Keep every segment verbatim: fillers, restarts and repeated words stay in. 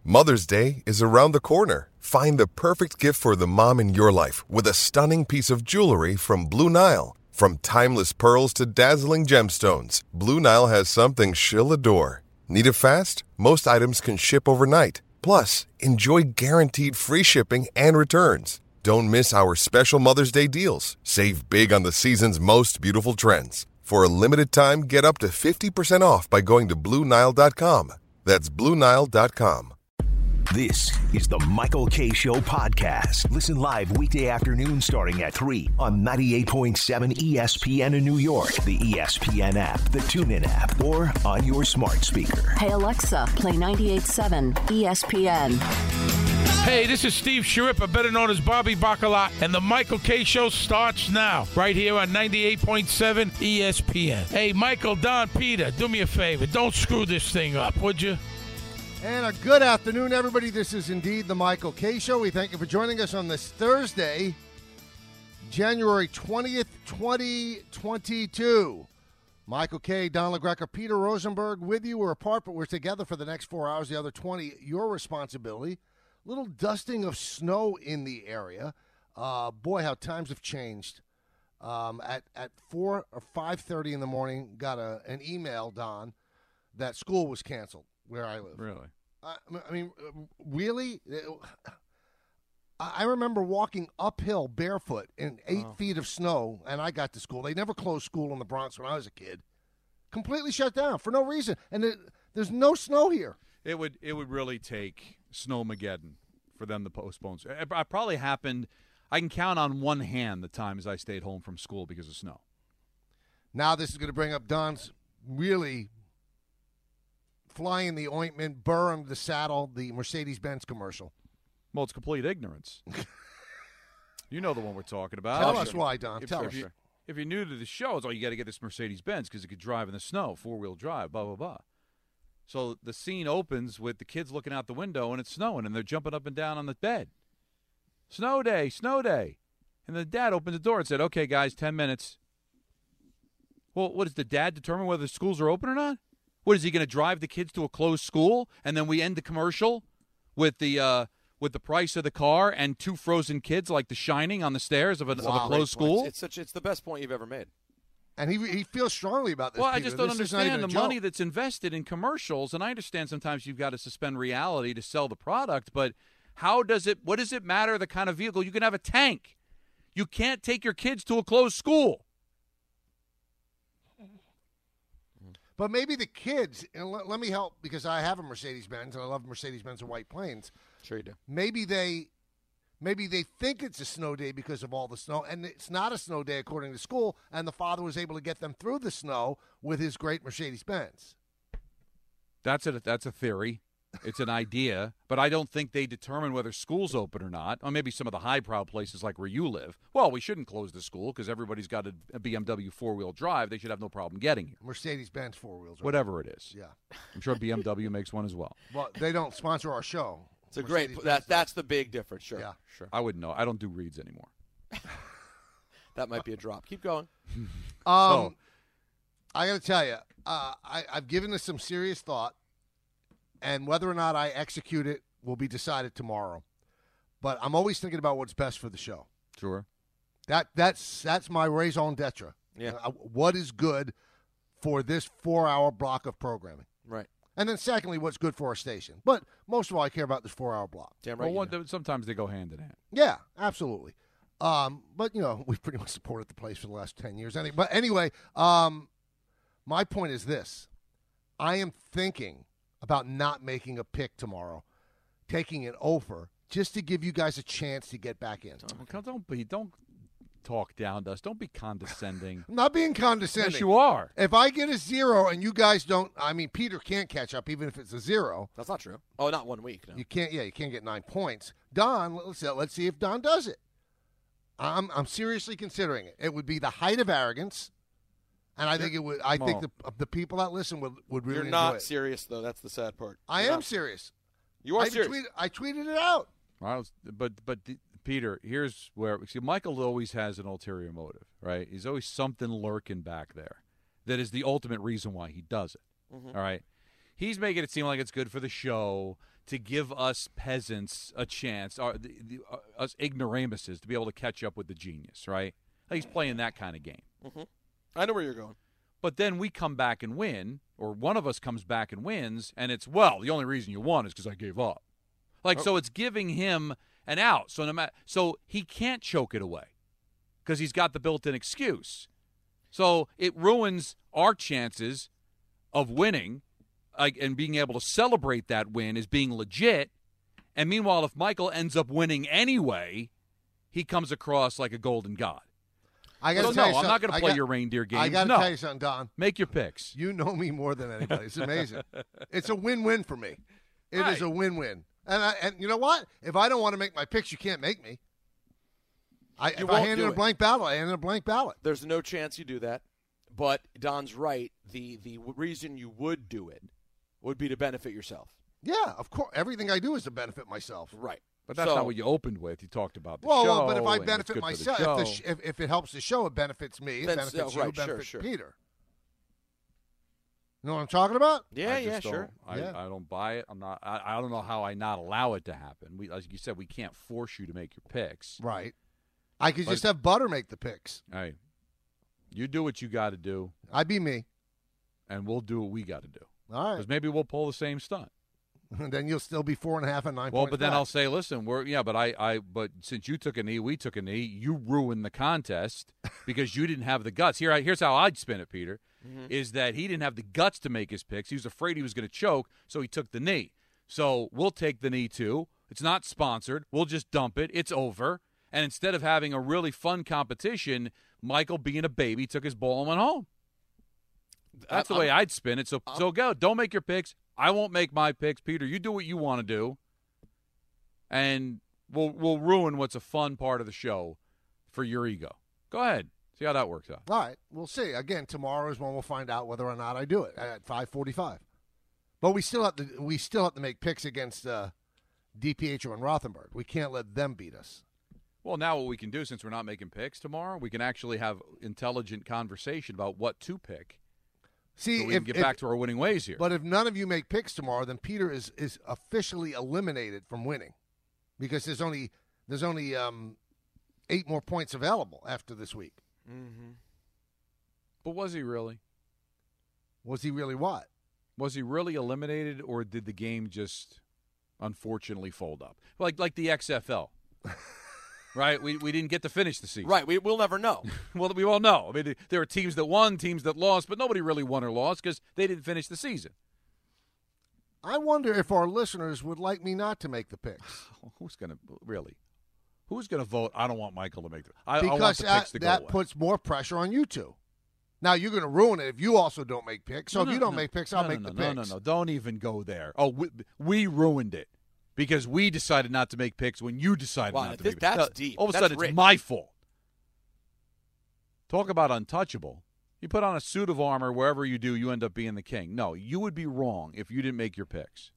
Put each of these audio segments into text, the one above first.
Mother's Day is around the corner. Find the perfect gift for the mom in your life with a stunning piece of jewelry from Blue Nile. From timeless pearls to dazzling gemstones, Blue Nile has something she'll adore. Need it fast? Most items can ship overnight. Plus, enjoy guaranteed free shipping and returns. Don't miss our special Mother's Day deals. Save big on the season's most beautiful trends. For a limited time, get up to fifty percent off by going to Blue Nile dot com. That's Blue Nile dot com. This is the Michael Kay Show podcast. Listen live weekday afternoon starting at three on ninety-eight point seven E S P N in New York, the E S P N app, the TuneIn app, or on your smart speaker. Hey, Alexa, play ninety-eight point seven E S P N. Hey, this is Steve Sharippa, better known as Bobby Bacala, and the Michael Kay Show starts now, right here on ninety-eight point seven E S P N. Hey, Michael, Don, Peter, do me a favor. Don't screw this thing up, would you? And a good afternoon, everybody. This is indeed the Michael Kay Show. We thank you for joining us on this Thursday, January twentieth, twenty twenty-two. Michael Kay, Don LaGreca, Peter Rosenberg with you. We're apart, but we're together for the next four hours. The other twenty, your responsibility. Little dusting of snow in the area. Uh, boy, how times have changed. Um, at at four or five thirty in the morning, got a an email, Don, that school was canceled where I live. Really? I, I mean, really? I remember walking uphill barefoot in eight oh. feet of snow, and I got to school. They never closed school in the Bronx when I was a kid. Completely shut down for no reason, and it, there's no snow here. It would it would really take Snowmageddon for them to postpone. It, it probably happened. I can count on one hand the times I stayed home from school because of snow. Now this is going to bring up Don's really flying the ointment, burr him the saddle, the Mercedes-Benz commercial. Well, it's complete ignorance. You know the one we're talking about. Tell us why, Don. If, Tell if us. You, if you're new to the show, it's all you got to get this Mercedes-Benz because it could drive in the snow, four-wheel drive, blah, blah, blah. So the scene opens with the kids looking out the window, and it's snowing, and they're jumping up and down on the bed. Snow day, snow day. And the dad opened the door and said, okay, guys, ten minutes. Well, what, does the dad determine whether the schools are open or not? What, is he going to drive the kids to a closed school, and then we end the commercial with the uh, with the price of the car and two frozen kids like The Shining on the stairs of a, wow. of a closed school? It's, it's such it's the best point you've ever made. And he he feels strongly about this. Well, Peter. I just don't this understand the money joke. that's invested in commercials, and I understand sometimes you've got to suspend reality to sell the product, but how does it, what does it matter the kind of vehicle? You can have a tank. You can't take your kids to a closed school. But maybe the kids, and let, let me help because I have a Mercedes-Benz, and I love Mercedes-Benz and White Plains. Sure you do. Maybe they maybe they think it's a snow day because of all the snow, and it's not a snow day according to school, and the father was able to get them through the snow with his great Mercedes-Benz. That's a, that's a theory. It's an idea, but I don't think they determine whether school's open or not. Or maybe some of the highbrow places like where you live. Well, we shouldn't close the school because everybody's got a, a B M W four-wheel drive. They should have no problem getting here. Mercedes-Benz four-wheels. Right? Whatever it is. Yeah. I'm sure B M W makes one as well. Well, they don't sponsor our show. It's a great – that that's the big difference, sure. Yeah. Sure. I wouldn't know. I don't do reads anymore. That might be a drop. Keep going. Um, So- I got to tell you, uh, I, I've given this some serious thought, and whether or not I execute it will be decided tomorrow. But I'm always thinking about what's best for the show. Sure. That that's that's my raison d'etre. Yeah. Uh, what is good for this four-hour block of programming? Right. And then secondly, what's good for our station. But most of all, I care about this four-hour block. Damn right. Well, you one, do. sometimes they go hand in hand. Yeah, absolutely. Um, but, you know, we've pretty much supported the place for the last ten years. Any- But anyway, um, my point is this. I am thinking about not making a pick tomorrow, taking an over, just to give you guys a chance to get back in. Don't, don't be, don't talk down to us. Don't be condescending. I'm not being condescending. Yes, you are. If I get a zero and you guys don't, I mean, Peter can't catch up even if it's a zero. That's not true. Oh, not one week. No. You can't, yeah, you can't get nine points. Don, let's let's see if Don does it. I'm I'm seriously considering it. It would be the height of arrogance, and I think it would. I think the the people that listen would would really You're enjoy not it. serious, though. That's the sad part. I You're am not. serious. You are I serious. Tweeted, I tweeted it out. I was, but but the- Peter, here's where see Michael always has an ulterior motive, right? He's always something lurking back there that is the ultimate reason why he does it. Mhm. All right, he's making it seem like it's good for the show to give us peasants a chance, or the, the, uh, us ignoramuses, to be able to catch up with the genius, right? He's playing that kind of game. Mm-hmm. I know where you're going. But then we come back and win, or one of us comes back and wins, and it's, well, the only reason you won is because I gave up. Like, oh. So it's giving him an out. So no matter, so he can't choke it away because he's got the built-in excuse. So it ruins our chances of winning, like, and being able to celebrate that win as being legit. And meanwhile, if Michael ends up winning anyway, he comes across like a golden god. I got to so tell no, you I'm not going to play got, your reindeer games. I got to no. tell you something, Don. Make your picks. You know me more than anybody. It's amazing. It's a win-win for me. It right. is a win-win. And I, and you know what? If I don't want to make my picks, you can't make me. I, if I hand in a blank ballot, I hand in a blank ballot. There's no chance you do that. But Don's right. The the reason you would do it would be to benefit yourself. Yeah, of course. Everything I do is to benefit myself. Right. But that's so, not what you opened with. You talked about the well, show. Well, but if I and benefit what's good myself, for the if, the show. sh- if, if it helps the show, it benefits me. It That's- benefits oh, you. right, It benefits sure, sure. Peter. You know what I'm talking about? Yeah, I yeah, just sure. don't- I, Yeah. I don't buy it. I'm not. I, I don't know how I not allow it to happen. We, as you said, we can't force you to make your picks. Right. I could But- just have Butter make the picks. Hey, you do what you got to do, I'd be me. and we'll do what we got to do. All right. Because maybe we'll pull the same stunt. And then you'll still be four and a half and nine Well, points but then back. I'll say, listen, we're yeah, but I, I, but since you took a knee, we took a knee. You ruined the contest because you didn't have the guts. Here, I, here's how I'd spin it, Peter. Mm-hmm. Is that he didn't have the guts to make his picks. He was afraid he was going to choke, so he took the knee. So we'll take the knee too. It's not sponsored. We'll just dump it. It's over. And instead of having a really fun competition, Michael, being a baby, took his ball and went home. That's the I'm, way I'd spin it. So, I'm, so go. Don't make your picks. I won't make my picks. Peter, you do what you want to do, and we'll we'll ruin what's a fun part of the show for your ego. Go ahead. See how that works out. All right. We'll see. Again, tomorrow is when we'll find out whether or not I do it at five forty-five. But we still have to we still have to make picks against uh, DiPietro and Rothenberg. We can't let them beat us. Well, now what we can do, since we're not making picks tomorrow, we can actually have intelligent conversation about what to pick. See, so we if, can get if, back to our winning ways here. But if none of you make picks tomorrow, then Peter is, is officially eliminated from winning, because there's only there's only um, eight more points available after this week. Mm-hmm. But was he really? Was he really what? Was he really eliminated, or did the game just unfortunately fold up? Like like the X F L. Right, we we didn't get to finish the season. Right, we we'll never know. Well, we all know. I mean, there were teams that won, teams that lost, but nobody really won or lost because they didn't finish the season. I wonder if our listeners would like me not to make the picks. Who's going to really? Who's going to vote? I don't want Michael to make the. I, because I want the picks to that, go that away. puts more pressure on you two. Now you're going to ruin it if you also don't make picks. So No, if no, you don't no, make picks, no, I'll no, make no, the no, picks. No, no, no, don't even go there. Oh, we, we ruined it because we decided not to make picks when you decided Wow, not to this- make that's picks. deep. All of a That's sudden, rich. it's my fault. Talk about untouchable. You put on a suit of armor, wherever you do, you end up being the king. No, you would be wrong if you didn't make your picks.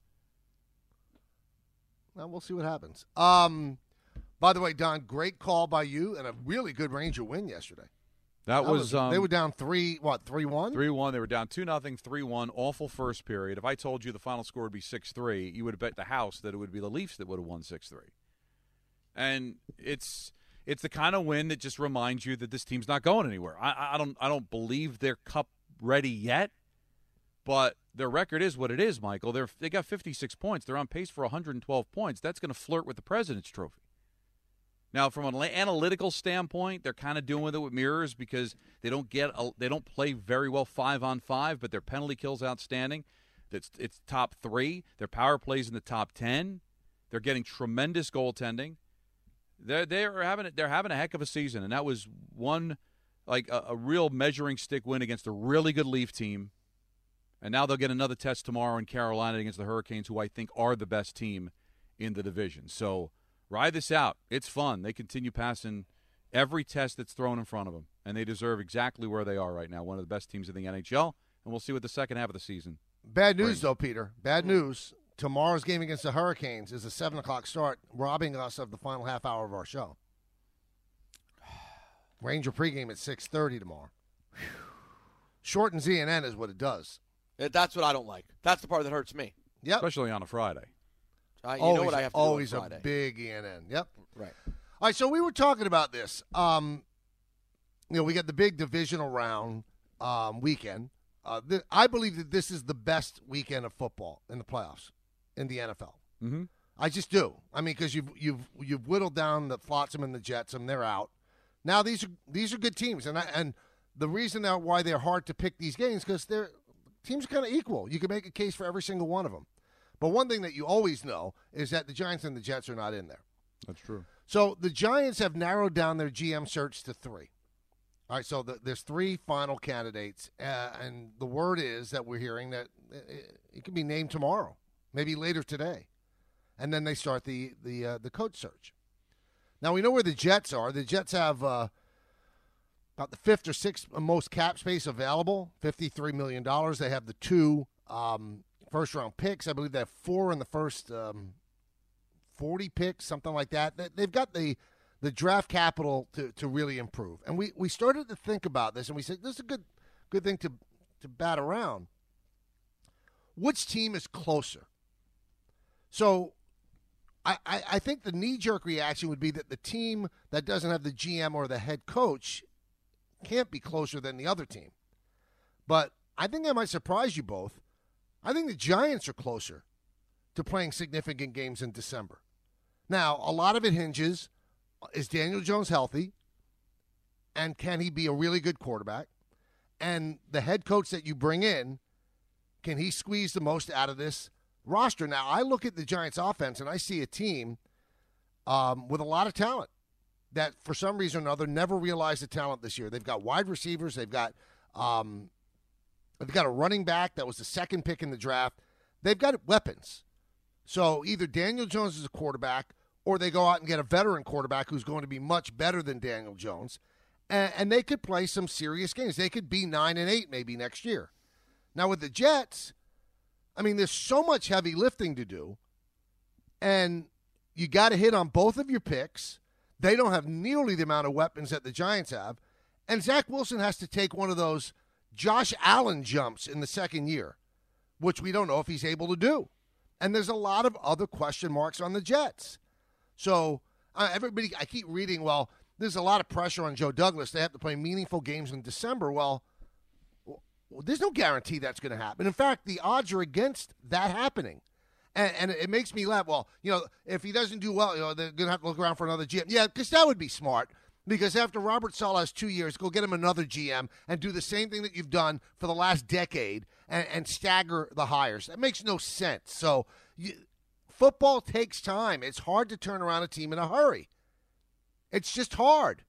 Well, we'll see what happens. Um, by the way, Don, great call by you and a really good Ranger win yesterday. That, That was, was um, they were down three, what, three one? three one. They were down two nothing, three one. Awful first period. If I told you the final score would be six three, you would have bet the house that it would be the Leafs that would have won six three. And it's it's the kind of win that just reminds you that this team's not going anywhere. I, I don't I don't believe they're cup ready yet, but their record is what it is, Michael. They're they got fifty-six points. They're on pace for one hundred twelve points. That's going to flirt with the President's Trophy. Now, from an analytical standpoint, they're kind of doing with it with mirrors because they don't get a, they don't play very well five on five, but their penalty kill's outstanding. It's it's top three. Their power plays in the top ten. They're getting tremendous goaltending. They're they're having they're having a heck of a season, and that was one like a, a real measuring stick win against a really good Leaf team. And now they'll get another test tomorrow in Carolina against the Hurricanes, who I think are the best team in the division. So ride this out. It's fun. They continue passing every test that's thrown in front of them, and they deserve exactly where they are right now, one of the best teams in the N H L, and we'll see what the second half of the season Bad news, brings. though, Peter. Bad news. Tomorrow's game against the Hurricanes is a seven o'clock start, robbing us of the final half hour of our show. Ranger pregame at six thirty tomorrow. Shorten Z N N is what it does. That's what I don't like. That's the part that hurts me. Yep. Especially on a Friday. Uh, you always, know what I have to always do on Friday. a big E N N. Yep. Right. All right, so we were talking about this. Um, you know, we got the big divisional round um, weekend. Uh, th- I believe that this is the best weekend of football in the playoffs in the N F L. Mm-hmm. I just do. I mean, because you've you've you've whittled down the Flotsam and the Jetsam. They're out. Now these are these are good teams, and I, and the reason now why they're hard to pick these games because they're teams are kind of equal. You can make a case for every single one of them. But one thing that you always know is that the Giants and the Jets are not in there. That's true. So the Giants have narrowed down their G M search to three. All right, so the, there's three final candidates, uh, and the word is that we're hearing that it, it could be named tomorrow, maybe later today, and then they start the the uh, the coach search. Now we know where the Jets are. The Jets have uh, about the fifth or sixth most cap space available, fifty-three million dollars. They have the two um, first-round picks. I believe they have four in the first um, forty picks, something like that. They've got the the draft capital to, to really improve. And we, we started to think about this, and we said, this is a good good thing to, to bat around. Which team is closer? So I, I, I think the knee-jerk reaction would be that the team that doesn't have the G M or the head coach can't be closer than the other team. But I think I might surprise you both. I think the Giants are closer to playing significant games in December. Now, a lot of it hinges, is Daniel Jones healthy? And can he be a really good quarterback? And the head coach that you bring in, can he squeeze the most out of this roster? Now, I look at the Giants offense and I see a team um, with a lot of talent that for some reason or another never realized the talent this year. They've got wide receivers. They've got um, they've got a running back that was the second pick in the draft. They've got weapons. So either Daniel Jones is a quarterback or they go out and get a veteran quarterback who's going to be much better than Daniel Jones, and, and they could play some serious games. They could be nine and eight maybe next year. Now with the Jets, I mean, there's so much heavy lifting to do, and you got to hit on both of your picks. They don't have nearly the amount of weapons that the Giants have, and Zach Wilson has to take one of those Josh Allen jumps in the second year, which we don't know if he's able to do. And there's a lot of other question marks on the Jets. So uh, everybody, I keep reading, well, there's a lot of pressure on Joe Douglas. They have to play meaningful games in December. Well, well there's no guarantee that's going to happen. In fact, the odds are against that happening. And, and it makes me laugh. Well, you know, if he doesn't do well, you know, they're going to have to look around for another G M. Yeah, because that would be smart. Because after Robert Saleh has two years, go get him another G M and do the same thing that you've done for the last decade and, and stagger the hires. That makes no sense. So you, football takes time. It's hard to turn around a team in a hurry. It's just hard.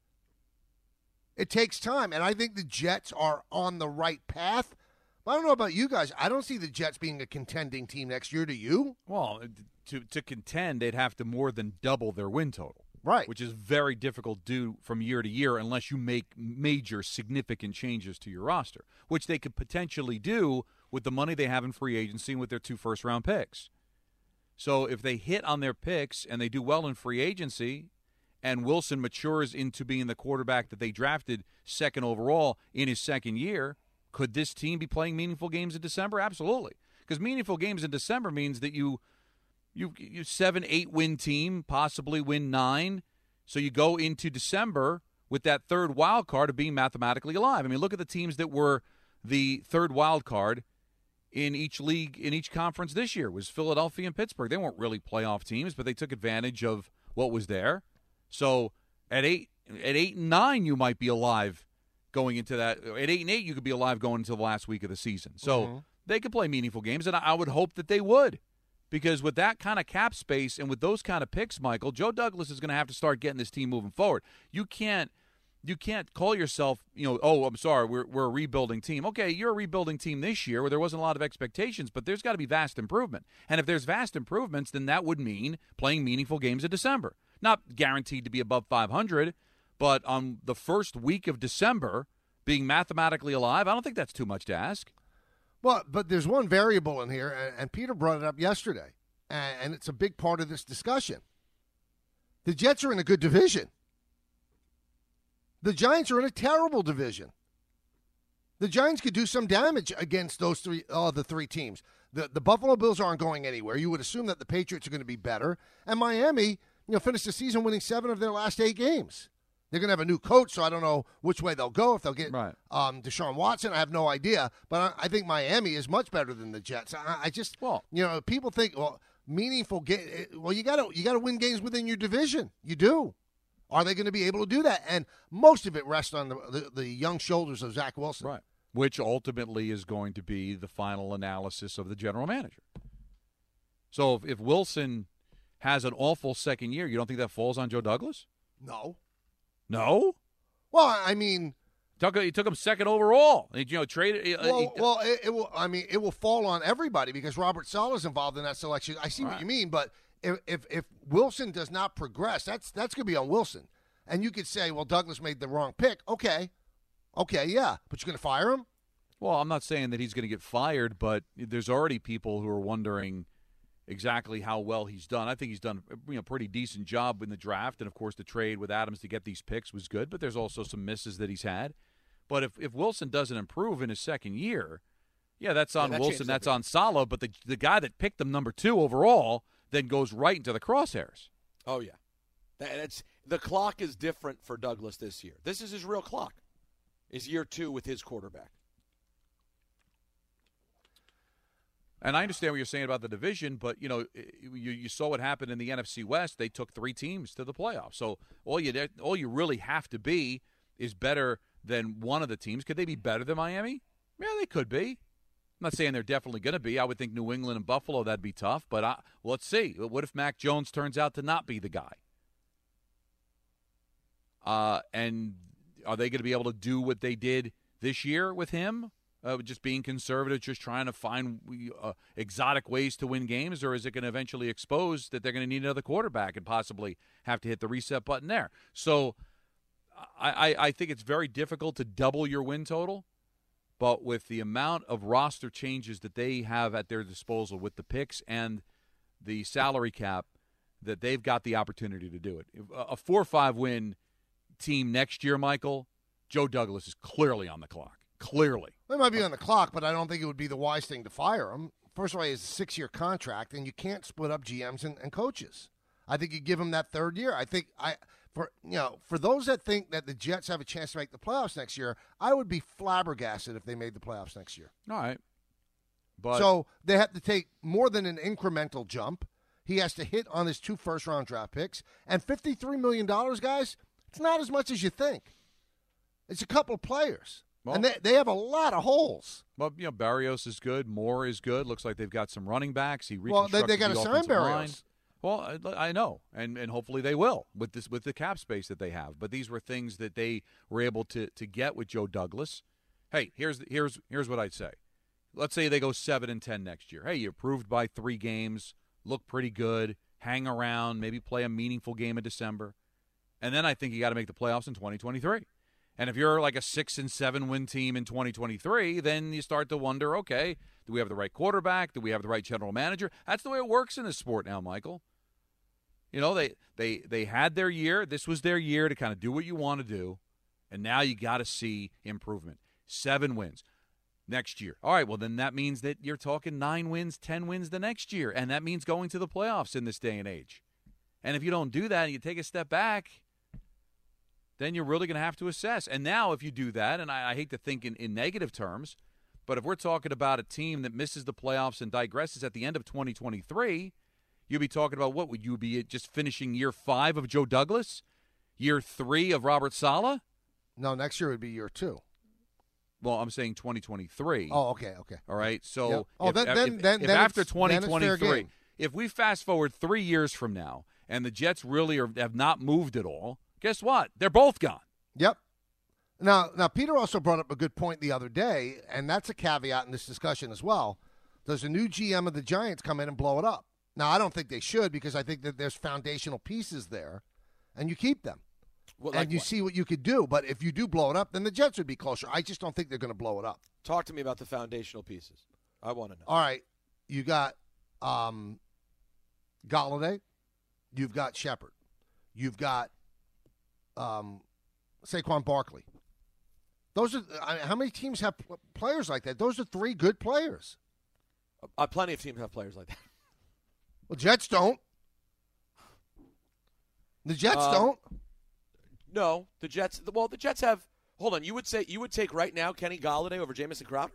It takes time. And I think the Jets are on the right path. But I don't know about you guys. I don't see the Jets being a contending team next year. Do you? Well, to, to contend, they'd have to more than double their win total. Right. Which is very difficult to do from year to year unless you make major significant changes to your roster, which they could potentially do with the money they have in free agency and with their two first-round picks. So if they hit on their picks and they do well in free agency and Wilson matures into being the quarterback that they drafted second overall in his second year, could this team be playing meaningful games in December? Absolutely. Because meaningful games in December means that you – You you seven, eight win team, possibly win nine. So you go into December with that third wild card of being mathematically alive. I mean, look at the teams that were the third wild card in each league, in each conference this year. It was Philadelphia and Pittsburgh. They weren't really playoff teams, but they took advantage of what was there. So at eight, at eight and nine, you might be alive going into that. At eight and eight, you could be alive going into the last week of the season. So mm-hmm. they could play meaningful games, and I would hope that they would. Because with that kind of cap space and with those kind of picks, Michael, Joe Douglas is going to have to start getting this team moving forward. You can't you can't call yourself, you know, oh, I'm sorry, we're we're a rebuilding team. Okay, you're a rebuilding team this year where there wasn't a lot of expectations, but there's got to be vast improvement. And if there's vast improvements, then that would mean playing meaningful games in December. Not guaranteed to be above five hundred, but on the first week of December, being mathematically alive, I don't think that's too much to ask. Well, but there's one variable in here, and, and Peter brought it up yesterday, and, and it's a big part of this discussion. The Jets are in a good division. The Giants are in a terrible division. The Giants could do some damage against those three, uh, the three teams. The the Buffalo Bills aren't going anywhere. You would assume that the Patriots are going to be better. And Miami, you know, finished the season winning seven of their last eight games. They're going to have a new coach, so I don't know which way they'll go. If they'll get right. um, Deshaun Watson, I have no idea. But I, I think Miami is much better than the Jets. I, I just, well, you know, people think, well, meaningful game. Well, you got to you got to win games within your division. You do. Are they going to be able to do that? And most of it rests on the, the, the young shoulders of Zach Wilson. Right. Which ultimately is going to be the final analysis of the general manager. So if, if Wilson has an awful second year, you don't think that falls on Joe Douglas? No. No? Well, I mean, took, he took him second overall. He, you know, traded. Well, he, well it, it will. I mean, it will fall on everybody because Robert Saleh's involved in that selection. I see right. what you mean, but if, if if Wilson does not progress, that's that's going to be on Wilson. And you could say, well, Douglas made the wrong pick. Okay, okay, yeah, but you're going to fire him? Well, I'm not saying that he's going to get fired, but there's already people who are wondering exactly how well he's done. I think he's done you know, a pretty decent job in the draft, and, of course, the trade with Adams to get these picks was good, but there's also some misses that he's had. But if, if Wilson doesn't improve in his second year, yeah, that's on yeah, that Wilson, that's on Saleh, but the the guy that picked him number two overall then goes right into the crosshairs. Oh, yeah. That's, the clock is different for Douglas this year. This is his real clock, is year two with his quarterback. And I understand what you're saying about the division, but, you know, you, you saw what happened in the N F C West. They took three teams to the playoffs. So all you all you really have to be is better than one of the teams. Could they be better than Miami? Yeah, they could be. I'm not saying they're definitely going to be. I would think New England and Buffalo, that'd be tough. But I, well, let's see. What if Mac Jones turns out to not be the guy? Uh, and are they going to be able to do what they did this year with him? Uh, just being conservative, just trying to find uh, exotic ways to win games, or is it going to eventually expose that they're going to need another quarterback and possibly have to hit the reset button there? So I, I, I think it's very difficult to double your win total, but with the amount of roster changes that they have at their disposal with the picks and the salary cap, that they've got the opportunity to do it. A four or five win team next year, Michael, Joe Douglas is clearly on the clock. Clearly. It might be on the clock, but I don't think it would be the wise thing to fire him. First of all, he has a six-year contract, and you can't split up G Ms and, and coaches. I think you give him that third year. I think I for you know for those that think that the Jets have a chance to make the playoffs next year, I would be flabbergasted if they made the playoffs next year. All right. But so they have to take more than an incremental jump. He has to hit on his two first-round draft picks. And fifty-three million dollars, guys, it's not as much as you think. It's a couple of players. Well, and they, they have a lot of holes. Well, you know, Barrios is good. Moore is good. Looks like they've got some running backs. He well, they, they got to the sign Barrios. Line. Well, I, I know, and and hopefully they will with this with the cap space that they have. But these were things that they were able to to get with Joe Douglas. Hey, here's the, here's here's what I'd say. Let's say they go seven and ten next year. Hey, you improved by three games, look pretty good, hang around, maybe play a meaningful game in December, and then I think you got to make the playoffs in twenty twenty-three. And if you're like a six and seven win team in twenty twenty-three, then you start to wonder, okay, do we have the right quarterback? Do we have the right general manager? That's the way it works in this sport now, Michael. You know, they they they had their year. This was their year to kind of do what you want to do, and now you got to see improvement. Seven wins next year. All right, well, then that means that you're talking nine wins, ten wins the next year, and that means going to the playoffs in this day and age. And if you don't do that and you take a step back, then you're really going to have to assess. And now if you do that, and I, I hate to think in, in negative terms, but if we're talking about a team that misses the playoffs and digresses at the end of twenty twenty-three, you'd be talking about what? Would you be just finishing year five of Joe Douglas? Year three of Robert Saleh? No, next year would be year two. Well, I'm saying twenty twenty-three. Oh, okay, okay. All right, so yep. oh, if, then, if, then, if, then, if then after twenty twenty-three, then if we fast forward three years from now and the Jets really are, have not moved at all, guess what? They're both gone. Yep. Now, now Peter also brought up a good point the other day, and that's a caveat in this discussion as well. Does a new G M of the Giants come in and blow it up? Now, I don't think they should because I think that there's foundational pieces there, and you keep them. Well, like and you what? see what you could do. But if you do blow it up, then the Jets would be closer. I just don't think they're going to blow it up. Talk to me about the foundational pieces. I want to know. All right. You got um, Golladay. You've got Shepard. You've got um, Saquon Barkley. Those are I mean, how many teams have players like that? Those are three good players. Uh, plenty of teams have players like that. Well, Jets don't. The Jets Um, don't. No, the Jets. Well, the Jets have. Hold on. You would say you would take right now Kenny Golladay over Jamison Crowder?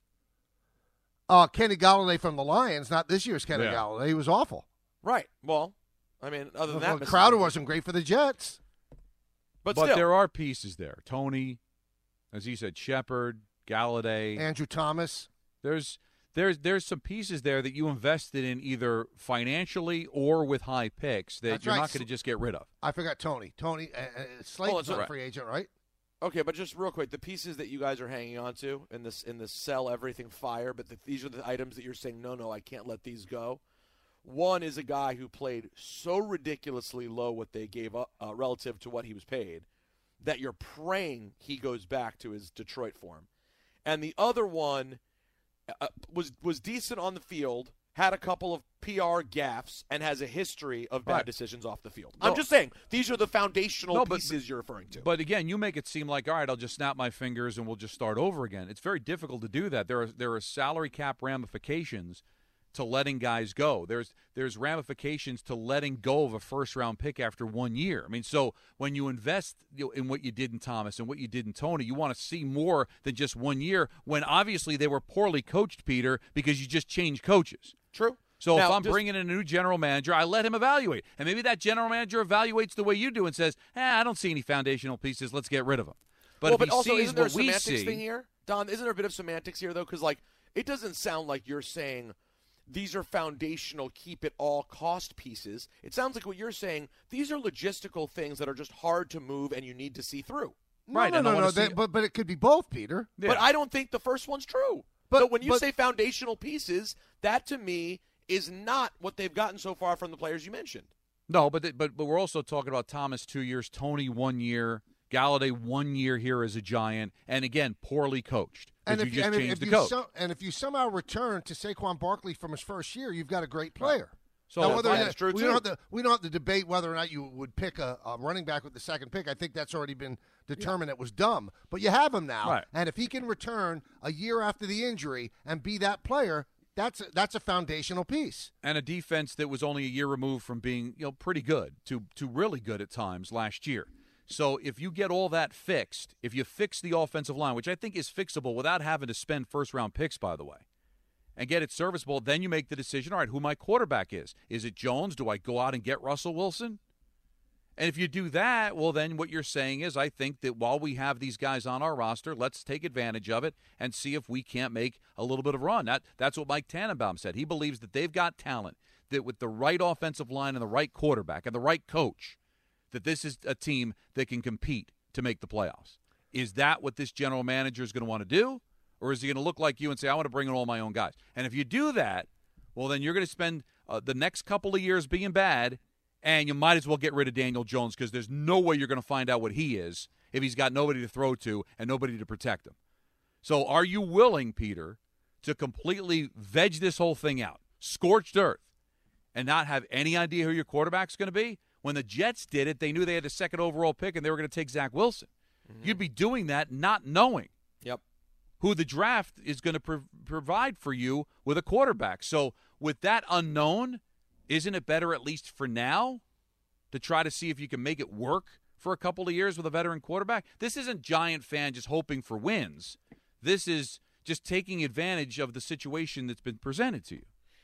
Uh, Kenny Golladay from the Lions, not this year's Kenny Yeah. Golladay. He was awful. Right. Well, I mean, other than Well, that, Crowder Mister wasn't great for the Jets. But, But still, there are pieces there. Tony, as he said, Shepard, Galladay. Andrew Thomas. There's there's there's some pieces there that you invested in either financially or with high picks that That's you're right. not going to just get rid of. I forgot Tony. Tony uh, uh, Slayton's Hold on, not so- a free agent, right? okay, but just real quick, the pieces that you guys are hanging on to in this in this sell everything fire, but the, these are the items that you're saying, no, no, I can't let these go. One is a guy who played so ridiculously low what they gave up uh, relative to what he was paid that you're praying he goes back to his Detroit form. And the other one uh, was was decent on the field, had a couple of P R gaffes, and has a history of bad Right. decisions off the field. No. I'm just saying, these are the foundational No, but- pieces you're referring to. But again, you make it seem like, all right, I'll just snap my fingers and we'll just start over again. It's very difficult to do that. There are there are salary cap ramifications to letting guys go. There's there's ramifications to letting go of a first round pick after one year. I mean, so when you invest you know, in what you did in Thomas and what you did in Tony, you want to see more than just one year. When obviously they were poorly coached, Peter, because you just changed coaches. True. So Now, if I'm just- bringing in a new general manager, I let him evaluate. And maybe that general manager evaluates the way you do and says, eh, I don't see any foundational pieces. Let's get rid of them. But well, if but he also, sees isn't there a what we semantics see, thing here, Don? Isn't there a bit of semantics here, though? Because like, it doesn't sound like you're saying these are foundational, keep it all cost pieces. It sounds like what you're saying. These are logistical things that are just hard to move, and you need to see through. No, Right, no, and I no, wanna no. see- That, but but it could be both, Peter. Yeah. But I don't think the first one's true. But- But when you but- say foundational pieces, that to me is not what they've gotten so far from the players you mentioned. No, but, th- but but we're also talking about Thomas two years, Tony one year, Galladay one year here as a Giant, and again poorly coached. And Because if, you just and if- changed if the you coach. so- and if you somehow return to Saquon Barkley from his first year, you've got a great player. So Now, if whether I- or not- that's true, we too. don't have to we don't have to debate whether or not you would pick a, a running back with the second pick. I think that's already been determined. It was dumb, but you have him now, Right. and if he can return a year after the injury and be that player, that's a, that's a foundational piece. and a defense that was only a year removed from being you know pretty good to to really good at times last year. So if you get all that fixed, if you fix the offensive line, which I think is fixable without having to spend first round picks, by the way, and get it serviceable, then you make the decision, all right, who my quarterback is. Is it Jones? Do I go out and get Russell Wilson? And if you do that, well, then what you're saying is I think that while we have these guys on our roster, let's take advantage of it and see if we can't make a little bit of a run. That, that's what Mike Tannenbaum said. He believes that they've got talent, that with the right offensive line and the right quarterback and the right coach, that this is a team that can compete to make the playoffs. Is that what this general manager is going to want to do? Or is he going to look like you and say, I want to bring in all my own guys? And if you do that, well, then you're going to spend uh, the next couple of years being bad, and you might as well get rid of Daniel Jones because there's no way you're going to find out what he is if he's got nobody to throw to and nobody to protect him. So are you willing, Peter, to completely veg this whole thing out, scorched earth, and not have any idea who your quarterback's going to be? When the Jets did it, they knew they had the second overall pick and they were going to take Zach Wilson. Mm-hmm. You'd be doing that not knowing Yep. who the draft is going to pro- provide for you with a quarterback. So with that unknown, isn't it better, at least for now, to try to see if you can make it work for a couple of years with a veteran quarterback? This isn't Giant fan just hoping for wins. This is just taking advantage of the situation that's been presented to you.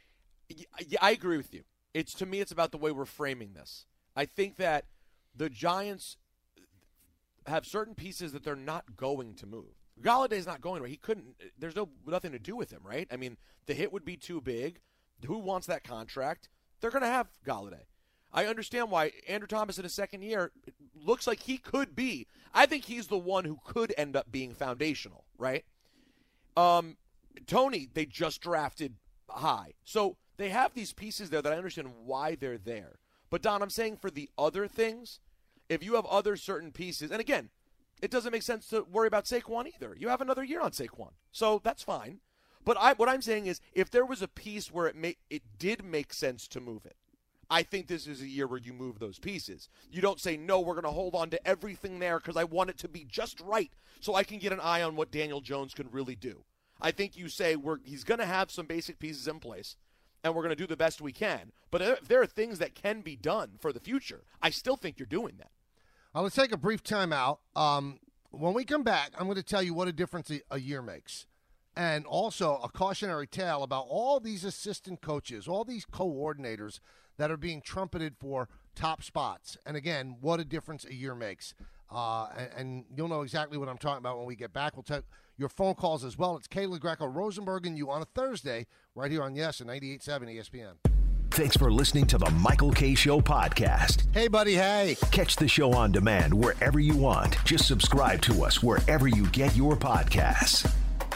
Yeah, I agree with you. It's to me, it's about the way we're framing this. I think that the Giants have certain pieces that they're not going to move. Galladay's not going to. He couldn't. There's no nothing to do with him, right? I mean, the hit would be too big. Who wants that contract? They're going to have Galladay. I understand why Andrew Thomas in his second year it looks like he could be. I think he's the one who could end up being foundational, right? Um, Tony, they just drafted high. So they have these pieces there that I understand why they're there. But, Don, I'm saying for the other things, if you have other certain pieces, and again, it doesn't make sense to worry about Saquon either. You have another year on Saquon. So that's fine. But I, what I'm saying is if there was a piece where it may, it did make sense to move it, I think this is a year where you move those pieces. You don't say, no, we're going to hold on to everything there because I want it to be just right so I can get an eye on what Daniel Jones can really do. I think you say we're he's going to have some basic pieces in place, and we're going to do the best we can. But if there are things that can be done for the future, I still think you're doing that. Uh, let's take a brief timeout. Um, when we come back, I'm going to tell you what a difference a, a year makes. And also a cautionary tale about all these assistant coaches, all these coordinators that are being trumpeted for top spots. And, again, what a difference a year makes. Uh, and, and you'll know exactly what I'm talking about when we get back. We'll take your phone calls as well. It's Kayla Greco Rosenberg and you on a Thursday right here on Yes and ninety-eight point seven E S P N. Thanks for listening to the Michael Kay Show podcast. Hey, buddy, hey. Catch the show on demand wherever you want. Just subscribe to us wherever you get your podcasts.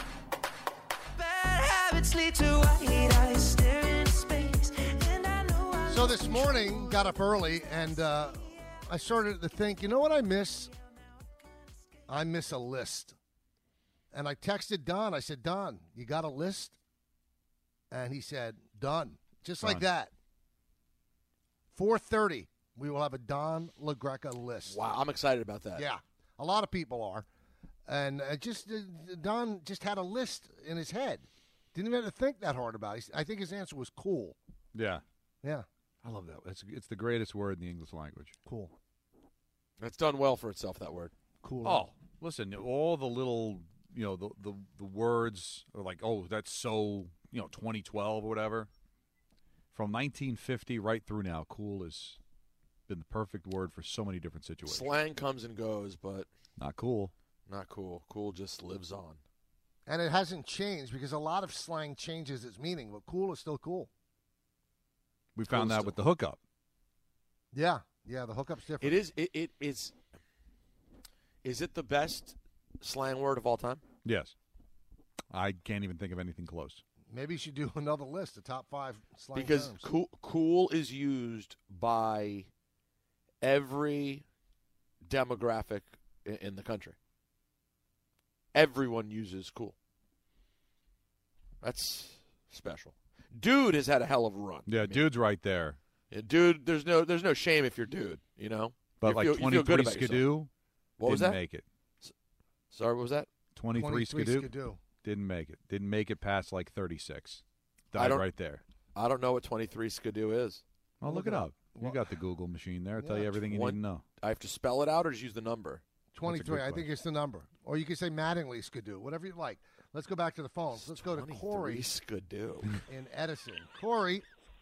So this morning, got up early, and uh, I started to think, you know what I miss? I miss a list. And I texted Don. I said, Don, you got a list? And he said, done. Just like that. four thirty, we will have a Don LaGreca list. Wow, I'm excited about that. Yeah, a lot of people are. And uh, just uh, Don just had a list in his head. Didn't even have to think that hard about it. I think his answer was cool. Yeah. Yeah. I love that. It's, it's the greatest word in the English language. Cool. It's done well for itself, that word. Cool. Oh, listen, all the little, you know, the, the, the words are like, oh, that's so, you know, twenty twelve or whatever. From nineteen fifty right through now, cool has been the perfect word for so many different situations. Slang comes and goes, but not cool. Not cool. Cool just lives on. And it hasn't changed because a lot of slang changes its meaning, but cool is still cool. We found Cool that still with the hookup. Yeah, yeah, the hookup's different. It is. It, it is. Is it the best slang word of all time? Yes. I can't even think of anything close. Maybe you should do another list, the top five slang Because terms. cool, cool is used by every demographic in, in the country. Everyone uses cool. That's special. Dude has had a hell of a run. Yeah, I mean, dude's right there. Yeah, dude, there's no there's no shame if you're dude, you know? But you like feel, twenty-three Skidoo, Skidoo what was didn't that? make it. Sorry, what was that? twenty-three, twenty-three Skidoo, Skidoo didn't make it. Didn't make it past like thirty-six. I Died don't- right there. I don't know what twenty-three Skidoo is. Oh, look it up. You got the Google machine there. It'll tell Yeah, you everything you one- need to know. I have to spell it out or just use the number? twenty-three, I think question. it's the number. Or you could say Mattingly Skidoo, whatever you like. Let's go back to the phones. Let's go to Corey Skidoo. in Edison. Corey.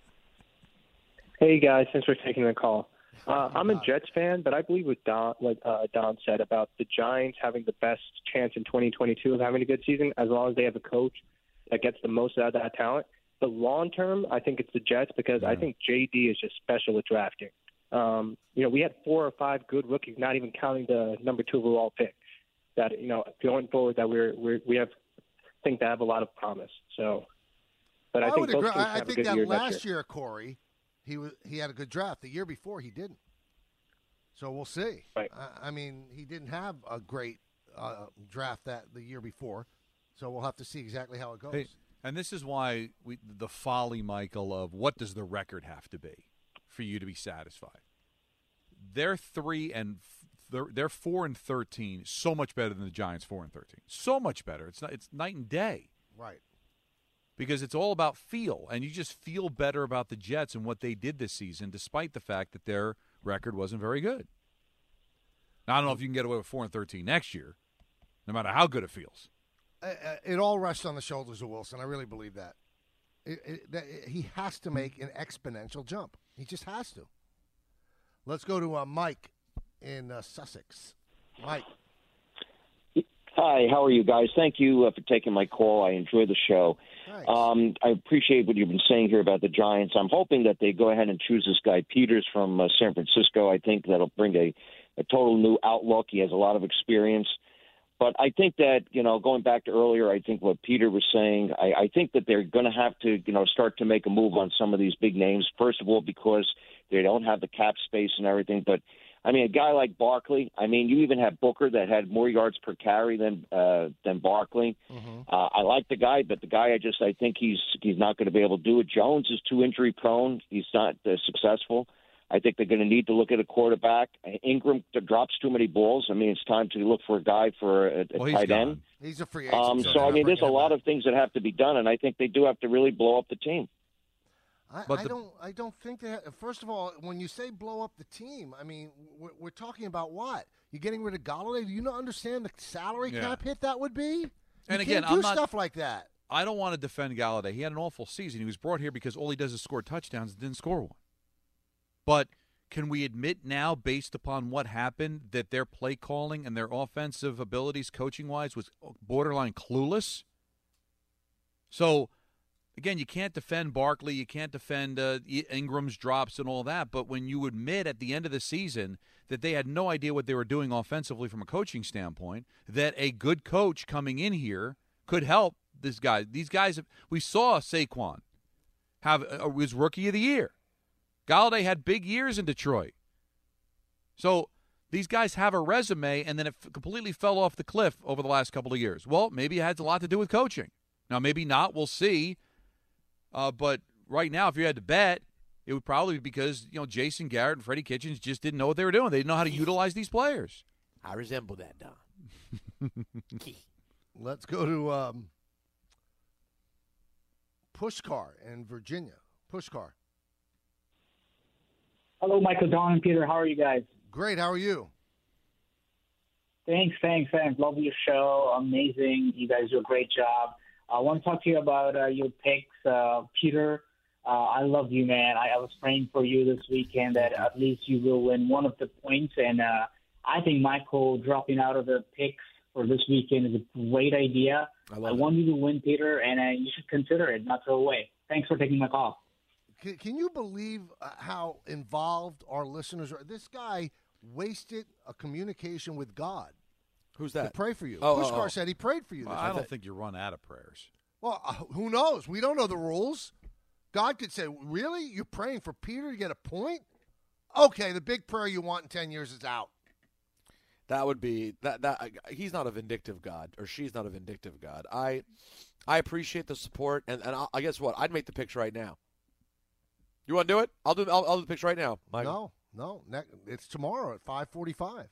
Hey guys, thanks for taking the call. Uh, I'm a Jets fan, but I believe what Don, what uh, Don said about the Giants having the best chance in twenty twenty-two of having a good season, as long as they have a coach that gets the most out of that talent. But long term, I think it's the Jets because Yeah. I think J D is just special with drafting. Um, you know, we had four or five good rookies, not even counting the number two overall pick. That you know, going forward, that we're, we're we have think that have a lot of promise. So, but I, I think would both agree. teams I, I have a think good that year next last year. year, Corey, he was he had a good draft. The year before, he didn't. So we'll see. Right. I, I mean, he didn't have a great uh, draft that the year before. So we'll have to see exactly how it goes. Hey, and this is why we, the folly, Michael, of what does the record have to be for you to be satisfied? They're three and they're, they're four and thirteen, so much better than the Giants four and thirteen. So much better. It's not, it's night and day. Right. Because it's all about feel, and you just feel better about the Jets and what they did this season, despite the fact that their record wasn't very good. Now, I don't know if you can get away with four and thirteen next year, no matter how good it feels. Uh, uh, it all rests on the shoulders of Wilson. I really believe that. It, it, that it, he has to make an exponential jump. He just has to. Let's go to uh, Mike in uh, Sussex. Mike. Hi, how are you guys? Thank you uh, for taking my call. I enjoy the show. Thanks. Um, I appreciate what you've been saying here about the Giants. I'm hoping that they go ahead and choose this guy Peters from uh, San Francisco. I think that'll bring a, a total new outlook. He has a lot of experience. But I think that, you know, going back to earlier, I think what Peter was saying, I, I think that they're going to have to, you know, start to make a move on some of these big names. First of all, because they don't have the cap space and everything. But, I mean, a guy like Barkley, I mean, you even have Booker that had more yards per carry than uh, than Barkley. Mm-hmm. Uh, I like the guy, but the guy, I just I think he's he's not going to be able to do it. Jones is too injury prone. He's not uh, successful. I think they're going to need to look at a quarterback. Ingram drops too many balls. I mean, it's time to look for a guy for a, a well, tight gone. end. He's a free agent. Um, so so, I mean, there's a lot back. of things that have to be done, and I think they do have to really blow up the team. I, But I the- don't. I don't think that. First of all, when you say blow up the team, I mean we're, we're talking about what? You're getting rid of Golladay. Do you not understand the salary Yeah. cap hit that would be? You And can't again, do I'm not- stuff like that. I don't want to defend Galladay. He had an awful season. He was brought here because all he does is score touchdowns and didn't score one. But can we admit now, based upon what happened, that their play calling and their offensive abilities, coaching-wise, was borderline clueless? So, again, you can't defend Barkley. You can't defend uh, Ingram's drops and all that. But when you admit at the end of the season that they had no idea what they were doing offensively from a coaching standpoint, that a good coach coming in here could help this guy. These guys, we saw Saquon have uh, was rookie of the year. Galladay had big years in Detroit. So these guys have a resume, and then it f- completely fell off the cliff over the last couple of years. Well, maybe it has a lot to do with coaching. Now, maybe not. We'll see. Uh, but right now, if you had to bet, it would probably be because, you know, Jason Garrett and Freddie Kitchens just didn't know what they were doing. They didn't know how to utilize these players. I resemble that, Don. Let's go to um, Pushkar in Virginia. Pushkar. Hello, Michael, Don, and Peter. How are you guys? Great. How are you? Thanks, thanks, thanks. Love your show. Amazing. You guys do a great job. I want to talk to you about uh, your picks. Uh, Peter, uh, I love you, man. I, I was praying for you this weekend that at least you will win one of the points. And uh, I think Michael dropping out of the picks for this weekend is a great idea. I, I love want you to win, Peter, and uh, you should consider it, not throw away. Thanks for taking my call. Can, can you believe uh, how involved our listeners are? This guy wasted a communication with God. Who's To that? pray for you. Oh, Pushkar oh, oh. said he prayed for you. Well, this I week. don't think you run out of prayers. Well, uh, who knows? We don't know the rules. God could say, really? You're praying for Peter to get a point? Okay, the big prayer you want in ten years is out. That would be that. That he's not a vindictive God, or she's not a vindictive God. I, I appreciate the support, and and I, I guess what I'd make the picks right now. You want to do it? I'll do. I'll, I'll do the picks right now. Michael. No, no. Ne- it's tomorrow at five forty-five.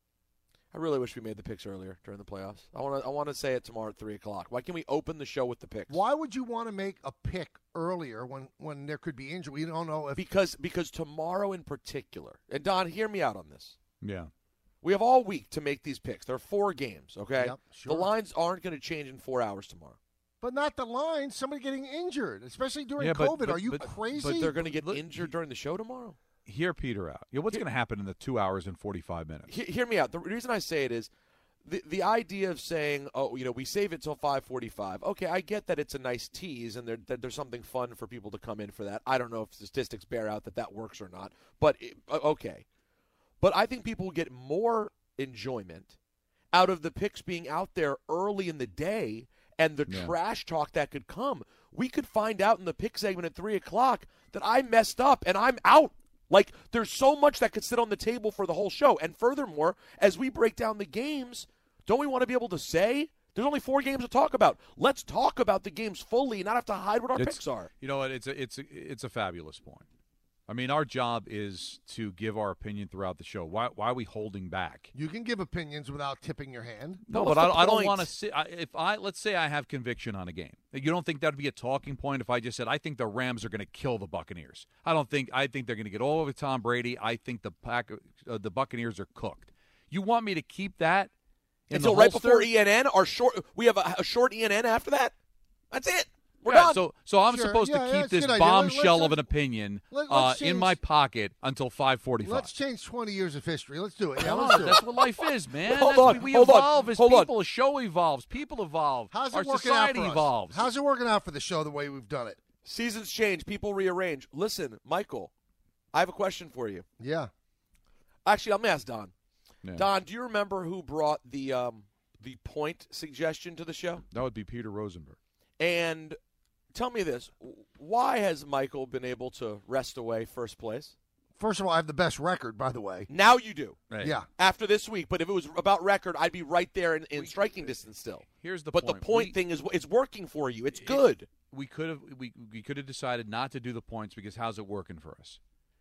I really wish we made the picks earlier during the playoffs. I want to. I want to say it tomorrow at three o'clock. Why can't we open the show with the picks? Why would you want to make a pick earlier when, when there could be injury? We don't know if Because because tomorrow in particular, and Don, hear me out on this. Yeah. We have all week to make these picks. There are four games. Okay. Yep, sure. The lines aren't going to change in four hours tomorrow. But not the line. Somebody getting injured, especially during Yeah, but- COVID. but- Are you but- crazy? But they're going to get Look, injured during the show tomorrow. Hear Peter out. Yeah, what's going to happen in the two hours and forty-five minutes? He- hear me out. The reason I say it is the the idea of saying, oh, you know, we save it till five forty-five. Okay, I get that it's a nice tease and there, that there's something fun for people to come in for that. I don't know if statistics bear out that that works or not, but it, okay. But I think people will get more enjoyment out of the picks being out there early in the day and the Yeah. trash talk that could come. We could find out in the pick segment at three o'clock that I messed up and I'm out. Like, there's so much that could sit on the table for the whole show. And furthermore, as we break down the games, don't we want to be able to say, there's only four games to talk about. Let's talk about the games fully and not have to hide what our It's- picks are. You know what? It's a, it's a, it's a fabulous point. I mean, our job is to give our opinion throughout the show. Why, why are we holding back? You can give opinions without tipping your hand. No, What's but the I, I don't point? want to sit. I, if I let's say I have conviction on a game, you don't think that would be a talking point if I just said I think the Rams are going to kill the Buccaneers? I don't think. I think they're going to get all over Tom Brady. I think the pack, uh, the Buccaneers are cooked. You want me to keep that in Until the right holster? before E N N, our short, we have a, a short E N N after that. That's it. We're Yeah, done. so, so I'm Sure, supposed yeah, to yeah, keep it's a this good idea. Let- bombshell let's- of an opinion let- uh, let's in change- my pocket until five forty-five. Let's change twenty years of history. Let's do it. Yeah, Come let's on, do that's it. what life is, man. Hold That's on, what we hold on, evolve as hold on. people. A show evolves. People evolve. How's it Our working out society for us? evolves. How's it working out for the show the way we've done it? Seasons change. People rearrange. Listen, Michael, I have a question for you. Yeah. Actually, I'm going to ask Don. Yeah. Don, do you remember who brought the um, the point suggestion to the show? That would be Peter Rosenberg. And tell me this. Why has Michael been able to wrest away first place? First of all, I have the best record, by the way. Now you do. Hey, Yeah. After this week. But if it was about record, I'd be right there in, in striking distance still. Here's the But point. the point We- thing is it's working for you. It's good. We could have we we could have decided not to do the points because how's it working for us?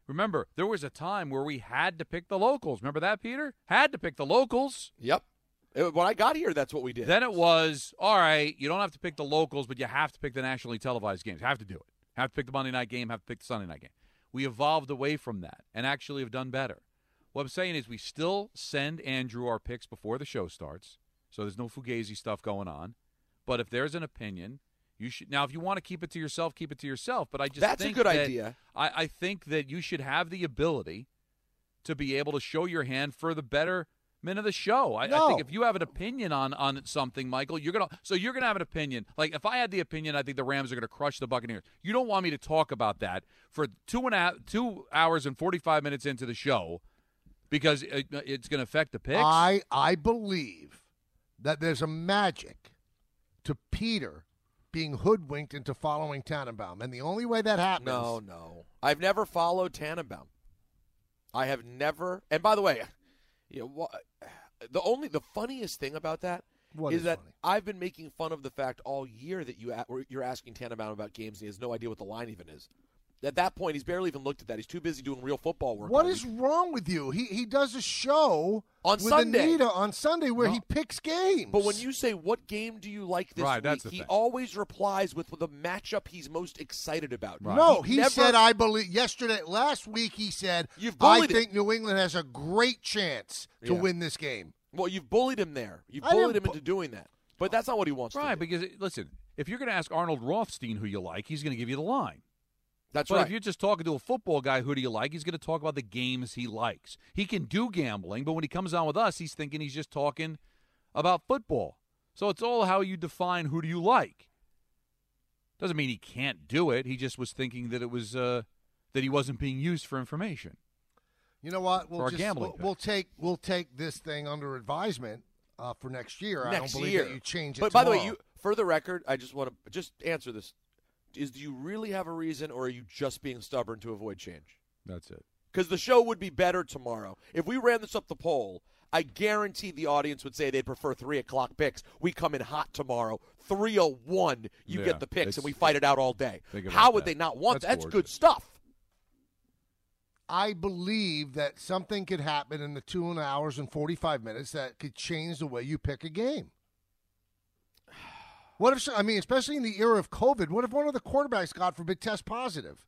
Remember, there was a time where we had to pick the locals. Remember that, Peter? Had to pick the locals. Yep. It, when I got here, that's what we did. Then it was, all right, you don't have to pick the locals, but you have to pick the nationally televised games. Have to do it. Have to pick the Monday night game, have to pick the Sunday night game. We evolved away from that and actually have done better. What I'm saying is we still send Andrew our picks before the show starts, so there's no Fugazi stuff going on. But if there's an opinion, you should. Now, if you want to keep it to yourself, keep it to yourself. But I just That's think a good that, idea. I, I think that you should have the ability to be able to show your hand for the betterment of the show. I, No. I think if you have an opinion on, on something, Michael, you're gonna so you're gonna have an opinion. Like if I had the opinion, I think the Rams are gonna crush the Buccaneers. You don't want me to talk about that for two and a half, two hours and forty-five minutes into the show because it, it's gonna affect the picks. I I believe that there's a magic to Peter being hoodwinked into following Tannenbaum, and the only way that happens. No, no. I've never followed Tannenbaum. I have never. And by the way, you know, wha- the only the funniest thing about that What is is that funny? I've been making fun of the fact all year that you a- or you're asking Tannenbaum about games and he has no idea what the line even is. At that point, he's barely even looked at that. He's too busy doing real football work. What all is week. wrong with you? He he does a show On with Sunday. Anita on Sunday where No. he picks games. But when you say, what game do you like this Right, week, that's the he thing. always replies with the matchup he's most excited about. No, he, never- said, I believe, yesterday, last week, he said, You've I bullied think New England has a great chance to Yeah. win this game. Well, you've bullied him there. You've I bullied didn't him into doing that. But that's not what he wants to Right, do. because, listen, if you're going to ask Arnold Rothstein who you like, he's going to give you the line. That's but right. if you're just talking to a football guy, who do you like, he's going to talk about the games he likes. He can do gambling, but when he comes on with us, he's thinking he's just talking about football. So it's all how you define who do you like. Doesn't mean he can't do it. He just was thinking that it was uh, that he wasn't being used for information. You know what? For We'll our just gambling we'll, we'll take we'll take this thing under advisement uh, for next year. I Next don't believe year. that you change it. But by the way, tomorrow. you for the record, I just want to just answer this. Is do you really have a reason, or are you just being stubborn to avoid change? That's it. Because the show would be better tomorrow. If we ran this up the poll, I guarantee the audience would say they'd prefer three o'clock picks. We come in hot tomorrow. three oh one, you Yeah, get the picks, it's- and we fight it out all day. Think about How would that. they not want That's that? That's good gorgeous. stuff. I believe that something could happen in the two and hours and forty-five minutes that could change the way you pick a game. What if, I mean, especially in the era of COVID, what if one of the quarterbacks, God forbid, test positive?